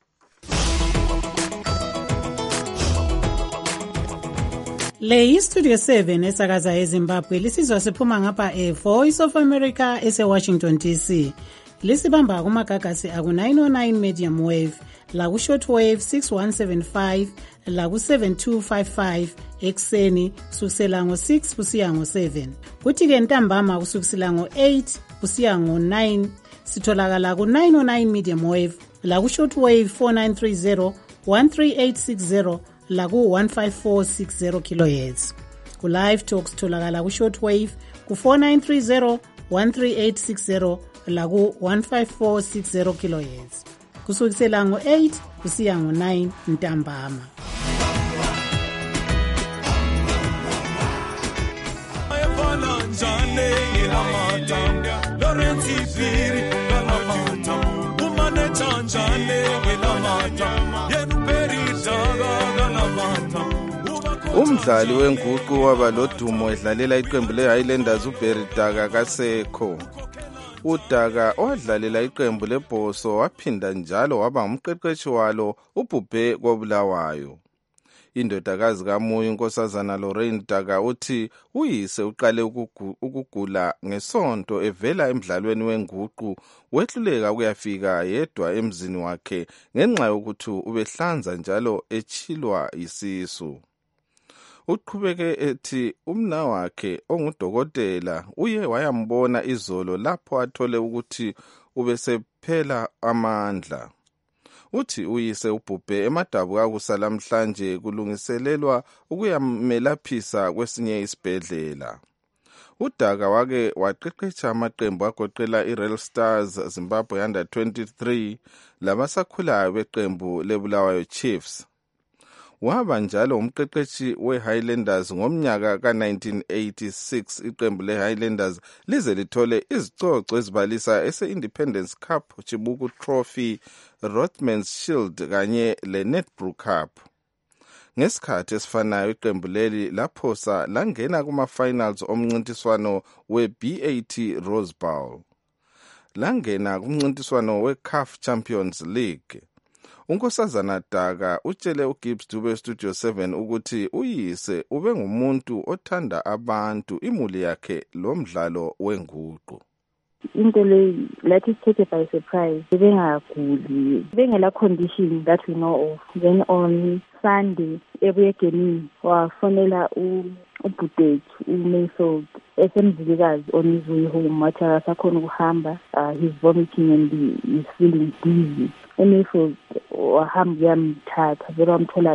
Le yi-Studio seven esakaza eZimbabwe lisizwa siphuma ngapha e-Voice of America ese-Washington D C. Lisibamba kumagagasi aku-nine oh nine medium wave, laku-short wave six one seven five, laku-seven two five five ekuseni kusukisela ngo-six kusiya ngo-seven. Kuthi-ke ntambama kusukisela ngo-eight kusiya ngo-nine sitholakala ku-nine oh nine medium wave, laku-short wave four nine three zero, one three eight six zero, laku-one five four six zero kilohertz. Ku-live talk sitholakala ku-short wave ku-four nine three zero, one three eight six zero, laku one five four six zero kilohertz kusukisela ngo-eight kusiya ngo-nine ntambama. Umdlali wenguqu waba lodumo edlalela iqembu le-Highlanders uBarry Daka kasekho. UDaka owadlalela iqembu lebhoso waphinda njalo waba ngumqeqeshi walo ubhubhe koBulawayo. Indodakazi kaMuyi unkosazana Lorraine Daka uthi uyise uqale ukugula ngesonto evela emdlalweni wenguqu wehluleka kuyafika yedwa emzini wakhe ngenxa yokuthi ubehlanza njalo echilwa yisisu. Uqhubeke ethi umna wakhe ongudokotela uye wayambona izolo lapho athole ukuthi ubesephela amandla. Uthi uyise ubhubhe emadabu kakusala namhlanje kulungiselelwa ukuyamelaphisa kwesinye isibhedlela. UDaka wake waqeqesha amaqembu agoqela iReal Stars Zimbabwe under twenty-three labasakhulayo beqembu leBulawayo Chiefs. Waba njalo umqeqeshi we-Highlanders ngomnyaka ka-nineteen eighty-six iqembu le-Highlanders lize lithole izicoco ezibalisa ese-Independence Cup, Chibuku Trophy, Rothmans Shield kanye le-Nedbrew Cup. Ngesikhathi esifanayo iqembu leli laphosa langena kuma-finals omncintiswano we-B A T Rose Bowl. Langena kumncintiswano we-C A F Champions League. Unkosazana Daka utshele uGibbs Dube Studio seven ukuthi uyise ube ngumuntu othanda abantu imuli yakhe lo mdlalo wenguqu. Into le let us take it by surprise. Bengaguli, bengela condition that we know of. Then on Sunday, ebuye gaming wafonela ubudeki uMayfield esemzilikazi onizwe home wathi akasakhona ukuhamba, he's vomiting and he's feeling dizzy. Emayfield wahamba yamthatha vele wamthola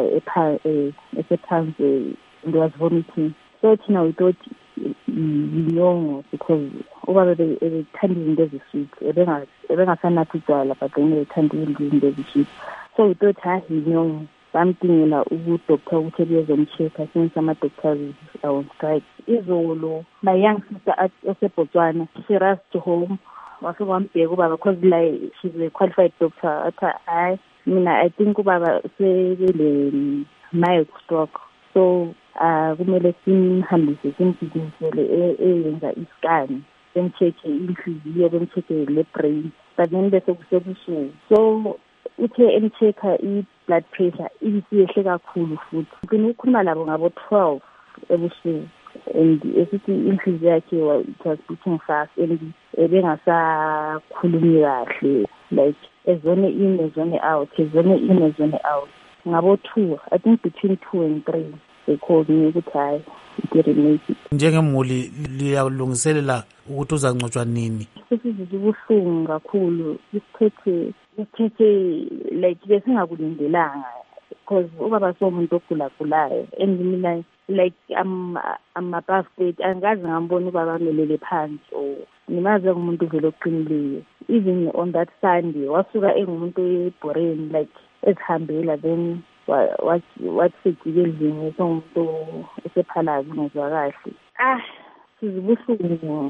esephansi and was vomiting. So thina we thought yinyongo because ubaba ebethanda izinto ezisweet ebengasanathi utshwala but then ebethanda izinto ezisweet. So we thought hayi yinyongo. Bamdingela udoctor ukuthi ebezomcheck-a since ama-doctors are on strike. Izolo my young sister eseBotswana, she rushed home wafika wambheka ubaba because like she's a qualified doctor. Athi hayi mina I think ubaba sebele mild stroke, so uh kumele simhambise simgijimisele eyenza iscan bemcheck-e inhliziyo bemcheck-e le-brain but then bese kusebusuku. So uthe emcheck-a i-blood pressure ibisiyehle kakhulu futhi. Ngine ukhuluma labo ngabo twelve ebusuku and esithi inhliziyo yakhe was beating fast and ebengasakhulumi kahle like ezone in ezone out ezone in ezone out ngabo two I think between two and three they called me ukuthi hayi idiremeki njengemuli liyalungiselela ukuthi uzangcotshwa nini sesizizwe ubuhlungu kakhulu isithethe isithethe like besingakulindelanga because ubaba somuntu ogulagulayo and mina like I'm I'm above state angazi ngambona ubaba amelele phansi or nimaze ngumuntu vele oqinileyo even on that Sunday wasuka engumuntu eboring like ezihambela then wathi endlini somuntu esephalazi ngezwa kahle ah sizibuhlungu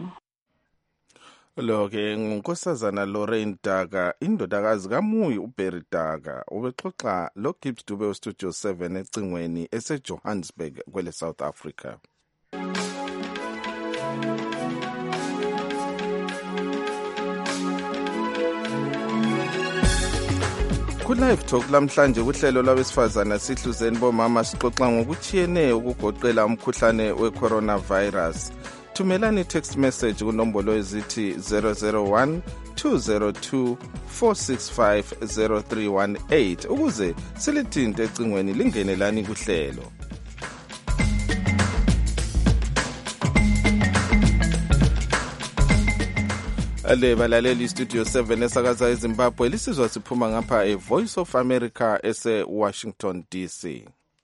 Lo-ke ngunkosazana Lorraine Daka indodakazi kaMuyi uBerry Daka ubexoxa lo Gibbs Dube Studio seven ecingweni eseJohannesburg kwele South Africa. Ku-Live Talk lamhlanje kuhlelo lwabesifazana sihluzeni bomama sixoxa ngokuchiyene ukugoqela umkhuhlane we-coronavirus. Thumelani text message kunombolo ezithi zero zero one two zero two four six five zero three one eight ukuze silithinte ecingweni lingenelani kuhlelo. Ale balaleli Studio seven esakaza eZimbabwe lisizwa siphuma ngapha eVoice of America ese Washington D C.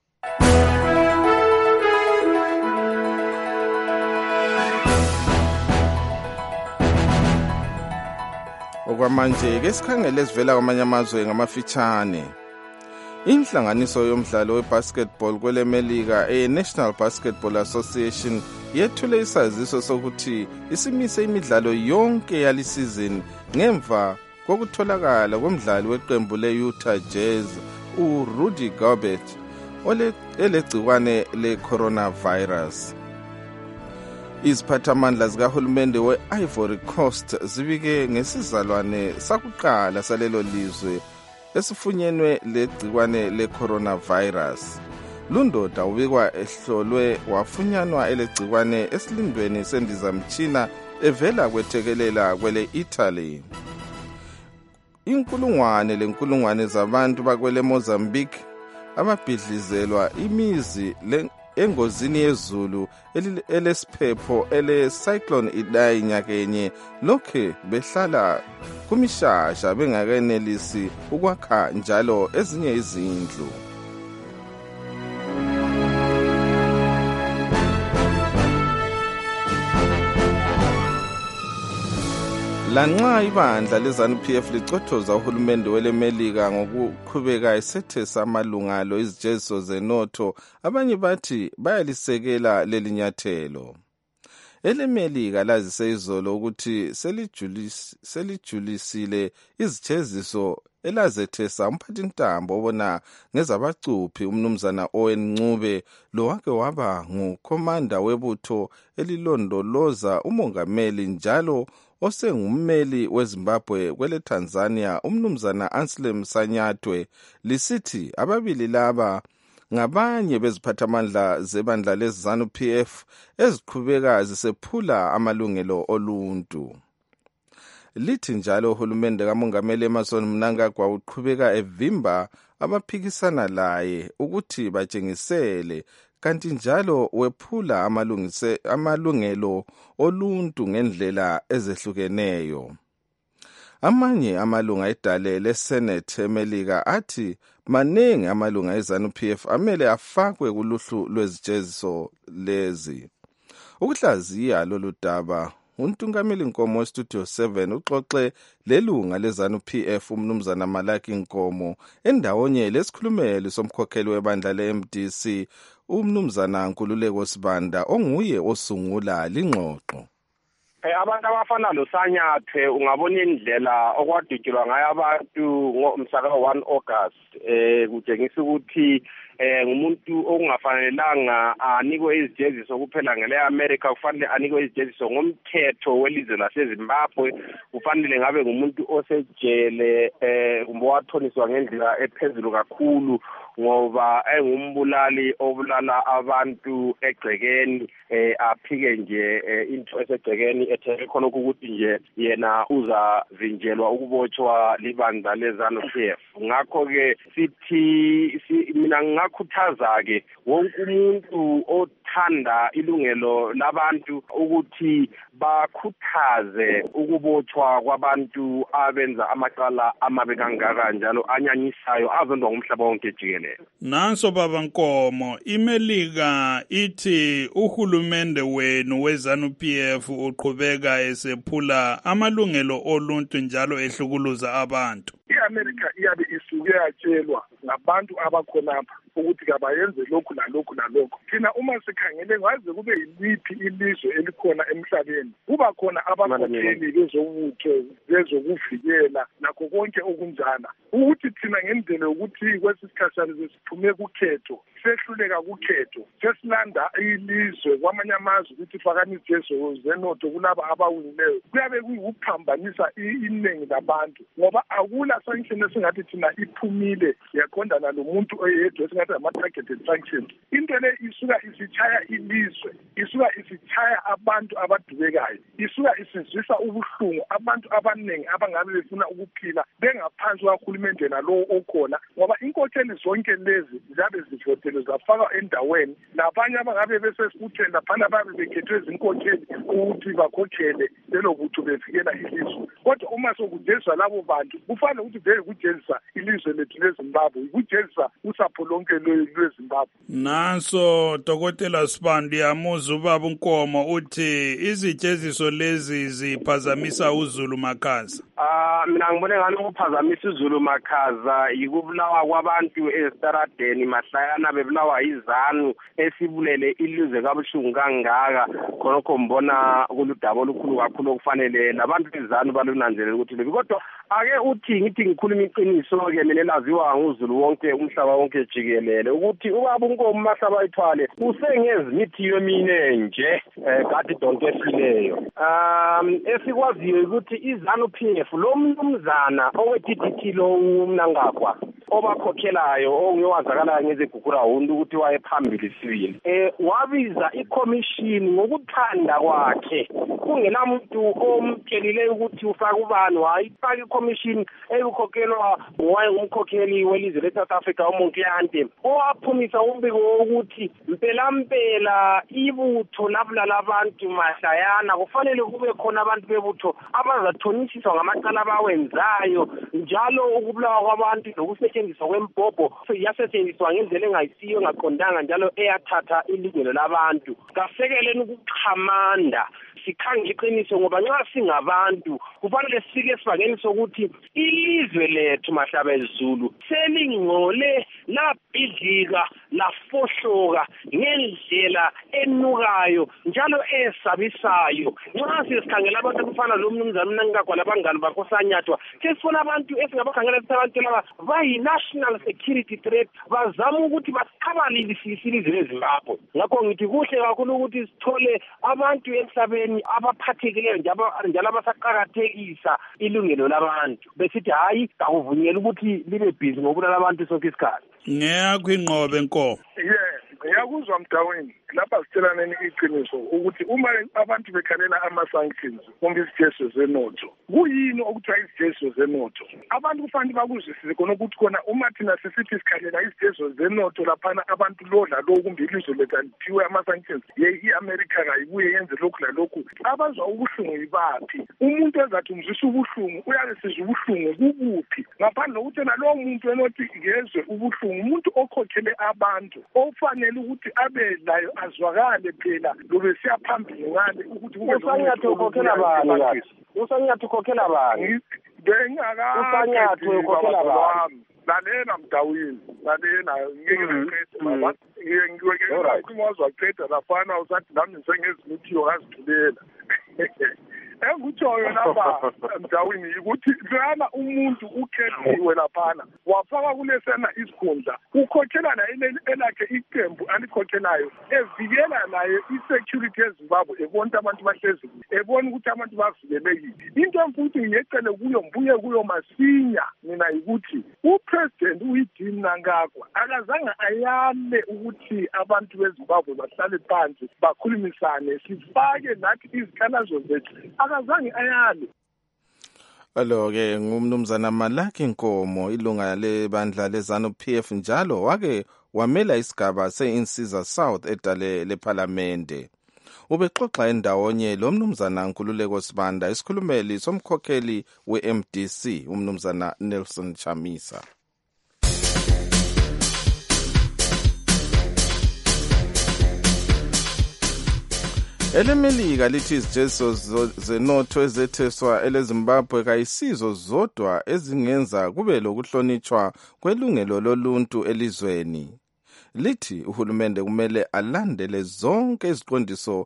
Okwamanje ke sikhangele esivela kwamanye amazwe ngamafitshane. Inhlanganiso yomdlalo webasketball kwele Melika e-National Basketball Association yethule isaziso sokuthi isimise imidlalo yonke yalisizini ngemva kokutholakala komdlali weqembu le-Utah Jazz uRudy Gobert olegcikwane le-coronavirus. Iziphathamandla zikahulumende we-Ivory Coast zibike ngesizalwane sakuqala salelo lizwe esifunyenwe legcikwane le-coronavirus. Lundoda ubikwa ehlolwe wafunyanwa elegcikwane esilindweni sendizamtshina evela kwethekelela kwele Italy. Inkulungwane lenkulungwane zabantu bakwele Mozambique ababhidlizelwa imizi le engozini yezulu elesiphepho ele cyclone Idai nyakenye lokhe behlala kumishasha bengakenelisi ukwakha njalo ezinye izindlu. Lanxa ibandla leZANU-P F licothoza uhulumende wele Melika ngokuqhubeka esethesa amalungalo izijeziso zenotho, abanye bathi bayalisekela leli nyathelo. Ele Melika lazise izolo ukuthi selijulis selijulisile izijeziso elazethesa umphathintambo obona ngezabacuphi umnumzana Owen Ncube lo wake waba ngukhomanda webutho elilondoloza umongameli njalo osengummeli weZimbabwe kwele Tanzania umnumzana Anselm Sanyatwe lisithi ababili laba ngabanye beziphathamandla zebandla leZANU-P F eziqhubeka zisephula amalungelo oluntu. Lithi njalo uhulumende kamongameli Emmerson Mnangagwa uqhubeka evimba abaphikisana laye ukuthi batshengisele kanti njalo wephula amalungise amalungelo oluntu ngendlela ezehlukeneyo. Amanye amalunga edale leSenate eMelika athi maningi amalunga eZANU-P F amele afakwe kuluhlu lwezijeziso lezi. Ukuhlaziya lolu daba untungameli Nkomo weStudio seven uxoxe lelunga leZANU-P F umnumzana Malaki Nkomo endawonye lesikhulumeli somkhokheli webandla le-M D C umnumzana Nkululeko Sibanda onguye osungula lingxoxo. Abantu abafana loSanyathwe ungabona indlela okwadutshulwa ngayo abantu ngomhla ka one August eh kutshengisa ukuthi eh ngumuntu ongafanelanga anikwe izijeziso kuphela ngele America, kufanele anikwe izijeziso ngomthetho welizwe laseZimbabwe, kufanele ngabe ngumuntu osejele eh kumbe wathoniswa ngendlela ephezulu kakhulu ngoba engumbulali obulala abantu egcekeni, eh aphike nje into esegcekeni ethe khona ukuthi nje yena uzavinjelwa ukubotshwa libandla leZANU-P F. Ngakho ke sithi mina ngakhuthaza ke wonke umuntu othanda ilungelo labantu ukuthi bakhuthaze ukubotshwa kwabantu abenza amaqala amabe kangaka njalo anyanyisayo azondwa ngumhlaba wonke jikelele. Nanso baba Nkomo, iMelika ithi uhulumende wenu weZANU-P F uqhubeka esephula amalungelo oluntu njalo ehlukuluza abantu. I-America iyabe isuke yatshelwa ngabantu abakhonapha ukuthi kabayenze lokhu lalokhu lalokhu. Thina uma sikhangele ngaze kube yiliphi ilizwe elikhona emhlabeni kuba khona abakhokheli bezobutho bezokuvikela nakho konke okunjalo, ukuthi thina ngendlela ukuthi kwesisikhathana sesiphume kukhetho, sehluleka kukhetho, sesilanda ilizwe kwamanye amazwe ukuthi fakani ijezo zenotho kulaba abawinileyo, kuyabe kuyikuphambanisa iningi labantu ngoba akula sanction esingathi thina iphumile yaqondana lomuntu oyedwa esingathi ama-targeted sanctions. Into le isuka isitshaya ilizwe, isuka isitshaya abantu abadubekayo, isuka isizwisa ubuhlungu abantu abaningi abangabe befuna ukuphila bengaphansi kwahulumende nalowo okhona, ngoba inkokheli zonke lezi zabe zivotele zafakwa endaweni labanye abangabe besesibutheni laphana babe bekhethwe izinkokheli ukuthi bakhokhele lelo butho bevikela ilizwe. Kodwa uma sokujeziswa labo bantu kufanele ukuthi vele kujezisa ilizwe lethu leZimbabwe, kujezisa usapho lonke lweZimbabwe. Nanso Dokotela Sibandi yamuza ubaba Nkomo uthi izijeziso lezi ziphazamisa uZulu Makhaza. Ah mina ngibone ngani ukuphazamisa uZulu Makhaza yikubulawa kwabantu ezitaradeni mahlayana bebulawa iZANU esibulele ilizwe kabuhlungu kangaka, khonokho mbona kuludaba olukhulu kakhulu okufanele labantu beZANU balunanzelela ukuthi lebi. Kodwa ake uthi ngithi ngikhuluma iqiniso ke mina elaziwa nguZulu wonke umhlaba wonke jikelele ukuthi ubaba uNkomo mahlaba ithwale usengezimithi yomine nje kade donke efileyo. Um esikwaziyo ukuthi iZANU-P F lo mnumzana owe-D D T lo umnangagwa obakhokhelayo ongewazakala ngezegugura hundu ukuthi waye phambili sibili eh wabiza iCommission ngokuthanda kwakhe kungenamuntu omthelile ukuthi ufaka ubani, wayifaka iCommission eyikhokhelwa ngumkhokheli welizwe leSouth Africa uMonkeante owaphumisa umbiko wokuthi mpela mpela ibutho labulala abantu mahlayana kufanele kube khona abantu bebutho abazathonisiswa ngamacala abawenzayo njalo ukubulawa kwabantu nokusetshenziswa kwembhobho yasetshenziswa ngendlela engayisiyo engaqondanga njalo eyathatha ilungelo labantu. Kasekeleni ukuqhamanda sikhangile iqiniso ngoba nxa singabantu kufanele sike sibangeni sokuthi ilizwe lethu mahlaba eZulu selingcole labhidlika lafohloka ngendlela enukayo njalo esabisayo. Nxa sikhangela abantu abafana lo mnumzana Mnangagwa labangani bakho Sanyathwa sesifuna abantu esingabakhangela abantu laba bayi national security threat, bazama ukuthi basikhabalilise ilizwe leZimbabwe. Ngakho ngithi kuhle kakhulu ukuthi sithole abantu emhlabeni abaphathekileyo njalo abasaqakathekisa ilungelo labantu besithi hayi akuvunyelwa ukuthi libe busy ngokubulala abantu sonke isikhathi. Ngiyakho inqobe Nkomo. Yeah, ngiyakuzwa Mdaweni. Lapha sitshelaneni iqiniso ukuthi uma abantu bekhalela ama-sanctions kumbe izijeziso zenotho, kuyini okuthiwa izijeziso zenotho? Abantu kufanele bakuzwisise khona ukuthi khona uma thina sisithi sikhalela izijeziso zenotho laphana abantu lo lalo kumbe ilizwe lethu aliphiwe ama-sanctions i-America kayibuye yenze lokhu lalokhu, abazwa ubuhlungu yibaphi? Umuntu ezathi umzwisa ubuhlungu uyabe sizwa ubuhlungu kubuphi ngaphandle lokuthi nalowo muntu enothi ngezwe ubuhlungu, umuntu okhokhele abantu ofanele ukuthi abe layo azwakale phela lobe siya phambili ngale ukuthi kube uSanyathwa ukhokhela bani kahle? uSanyathwa ukhokhela bani? Bengaka uSanyathwa ukhokhela bani? Lalela Mdawini, lalela ngeke ngiqede baba. Ngeke ngizwa qeda lafana usathi nami sengezimthiyo ngazithulela. engikutshoyo lapha mdawini ukuthi lana umuntu ukhethiwe laphana wafaka kulesena isikhundla ukhokhela naye elakhe iqembu alikhokhelayo evikela naye i-security eZimbabwe ebona abantu bahlezi ebona ukuthi abantu bavikelekile. Into emfuthi ngiyecele kuyo mbuye kuyo masinya mina ukuthi upresident uyiDean Mnangagwa akazange ayale ukuthi abantu beZimbabwe bahlale phansi bakhulumisane sifake nathi izikhalazo zethu akazange ayale. Alo-ke ngumnumzana Malaki Nkomo ilunga lebandla leZANU-P F njalo wake wamela isigaba se-Insiza South edale lephalamende. Ubexoxa endawonye lo mnumzana Nkululeko Sibanda isikhulumeli somkhokheli we-M D C umnumzana Nelson Chamisa. Elemelika lithi izijeziso zenotho ezetheswa eleZimbabwe kayisizo zodwa ezingenza kube lokuhlonitshwa kwelungelo loluntu elizweni. Lithi uhulumende kumele alandele zonke iziqondiso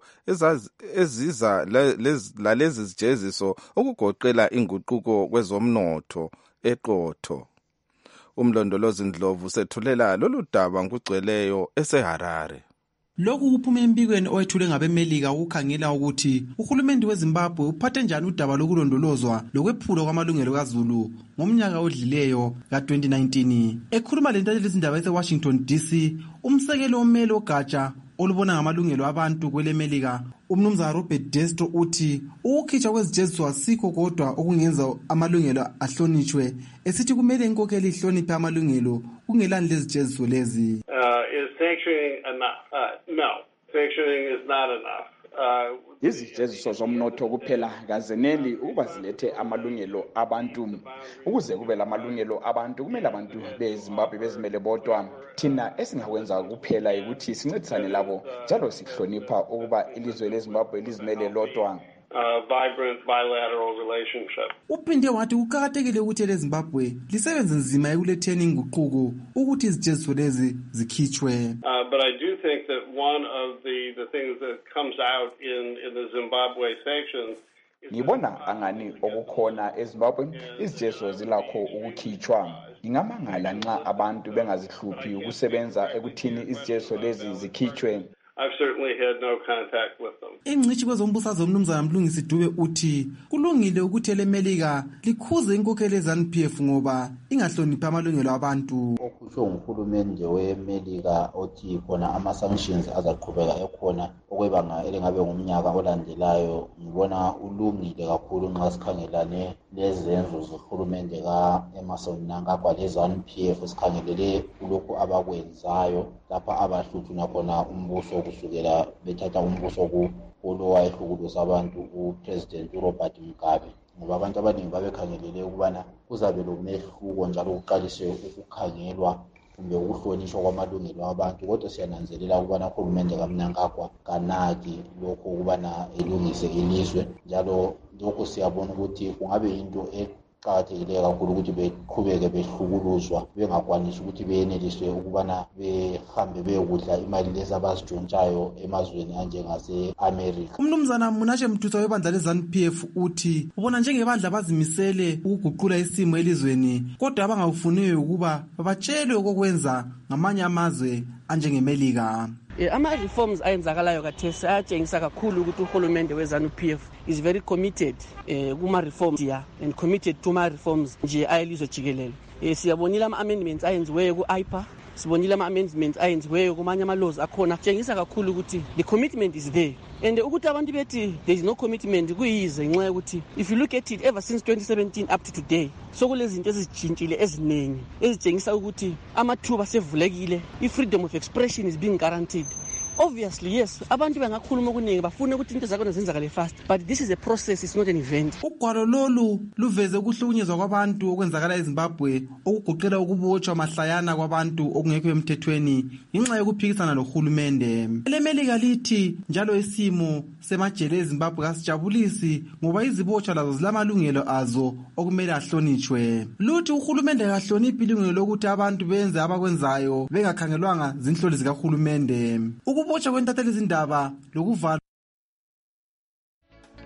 eziza lalezi zijeziso okugoqela inguquko kwezomnotho eqotho. Umlondolozi Ndlovu sethulela lolu daba ngugcweleyo eseHarare. Lokhu kuphume embikweni owethule ngabemelika ukukhangela ukuthi uhulumende weZimbabwe uphathe njani udaba lokulondolozwa lokwephulwa kwamalungelo kaZulu ngomnyaka odlileyo ka twenty nineteen. Ekhuluma lentando lezindaba eseWashington D C, umsekelo omele ogatsha olubona ngamalungelo abantu kwelemelika umnumzana Robert Destro uthi ukukhitshwa kwezijeziso asikho kodwa okungenza amalungelo ahlonitshwe, esithi kumele inkokheli ihloniphe amalungelo kungelani lezijeziso lezi. Uh, is sanctioning enough? Uh, no, sanctioning is not enough. Uh, izijeziso zomnotho kuphela kazeneli ukuba zilethe amalungelo abantu. Ukuze kube lamalungelo abantu kumele abantu beZimbabwe bezimele bodwa. Thina esingakwenza kuphela ukuthi sincedisane labo njalo sihlonipha ukuba ilizwe leZimbabwe lizimele lodwa. Uh, vibrant bilateral relationship. Uphinde wathi kuqakathekile ukuthi leZimbabwe lisebenze nzima ekuletheni inguquko ukuthi izijeziso lezi zikhitshwe. Uh, but I do think that one of the, the things that comes out in, in the Zimbabwe sanctions ngibona angani okukhona eZimbabwe izijeziso zilakho ukukhitshwa. Ngingamangala nxa abantu bengazihluphi ukusebenza ekuthini izijeziso lezi zikhitshwe. I've certainly had no contact with them. Ingcitshi kwezombusazwe umnumzana Mlungisi Dube uthi kulungile ukuthi elemelika likhuze inkokheli yeZANU-P F ngoba ingahloniphi amalungelo abantu. Okusho nguhulumende weMelika othi khona ama-sanctions azaqhubeka ekhona okwebanga elingabe ngumnyaka olandelayo. Ngibona ulungile kakhulu nxa sikhangelane lezenzo zohulumende ka-Emmerson Mnangagwa leZANU-P F sikhangelele kulokhu abakwenzayo lapha abahluthuna khona umbuso kusukela bethatha umbuso kulo wayehlukuluza abantu uPresident uRobert Mugabe, ngoba abantu abaningi babekhangelele ukubana kuzabe lomehluko njalo kuqalise ukukhangelwa kumbe ukuhlonishwa kwamalungelo abantu, kodwa siyananzelela ukubana uhulumende kaMnangagwa kanaki lokho ukubana elungise ilizwe, njalo lokho siyabona ukuthi kungabe into eqakathekileyo kakhulu ukuthi beqhubeke behlukuluzwa bengakwanisi ukuthi beyeneliswe ukubana behambe beyokudla imali lezi abazitshontshayo emazweni anjengase-America. Umnumzana Munashe Mthutha webandla leZANU-P F uthi ubona njengebandla bazimisele ukuguqula isimo elizweni, kodwa abangawufuniyo ukuba babatshelwe okokwenza ngamanye amazwe anjengeMelika. Ama-reforms ayenzakalayo kathesi ayatshengisa kakhulu ukuthi uhulumende weZANU-P F is very committed eh, kuma-reforms here and committed to ma-reforms nje ayelizwe jikelele. Eh, siyabonile ama-amendments ayenziweyo ku-I P A, sibonile ama-amendments ayenziweyo kumanye ama-laws akhona, tshengisa kakhulu ukuthi the commitment is there. And ukuthi abantu bethi there is no commitment kuyize nxa ukuthi if you look at it ever since twenty seventeen up to today sokulezinto ezijintshile eziningi ezitshengisa ukuthi amathuba sevulekile, i-freedom of expression is being guaranteed. Obviously, yes, abantu bengakhuluma okuningi bafuna ukuthi into zakhona zenzakale fast, but this is a process, it's not an event. Ugwalo lolu luveze ukuhlukunyezwa kwabantu okwenzakala eZimbabwe okugoqela ukubotshwa mahlayana kwabantu okungekho emthethweni ngenxa yokuphikisana lohulumende. Elemelika lithi njalo isimo semajele eZimbabwe kasijabulisi ngoba izibotshwa lazo zilamalungelo azo okumele ahlonitshwe. Luthi uhulumende akahloniphi ilungelo lokuthi abantu benze abakwenzayo bengakhangelwanga zinhloli zikahulumende. Ukubotshwa kwentatheli izindaba lokuvala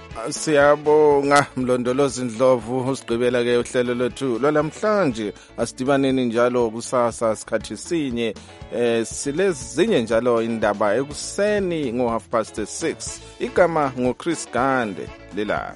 Siyabonga Mlondolozi Ndlovu usigqibela ke uhlelo lwethu lwalamhlanje. Asidibaneni njalo kusasa sikhathi sinye. Eh silezinye njalo indaba ekuseni ngo half past six. Igama ngo Chris Gande lelanga.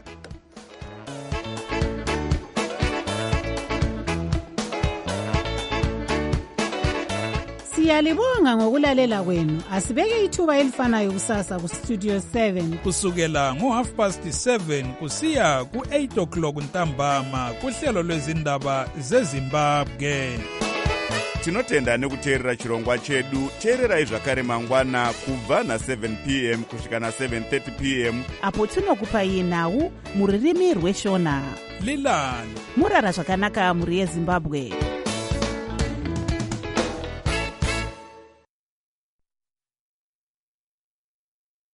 Siyalibonga ngokulalela kwenu. Asibeke ithuba elifanayo kusasa ku Studio seven kusukela ngo half past seven kusiya ku eight o'clock ntambama kuhlelo lwezindaba zeZimbabwe. Tinotenda nekuteerera chirongwa chedu. Teererai zvakare mangwana kubva na seven p m kusvika na seven thirty p m apo tinokupai nhau muririmi rweshona. Lilani murara zvakanaka muri yeZimbabwe.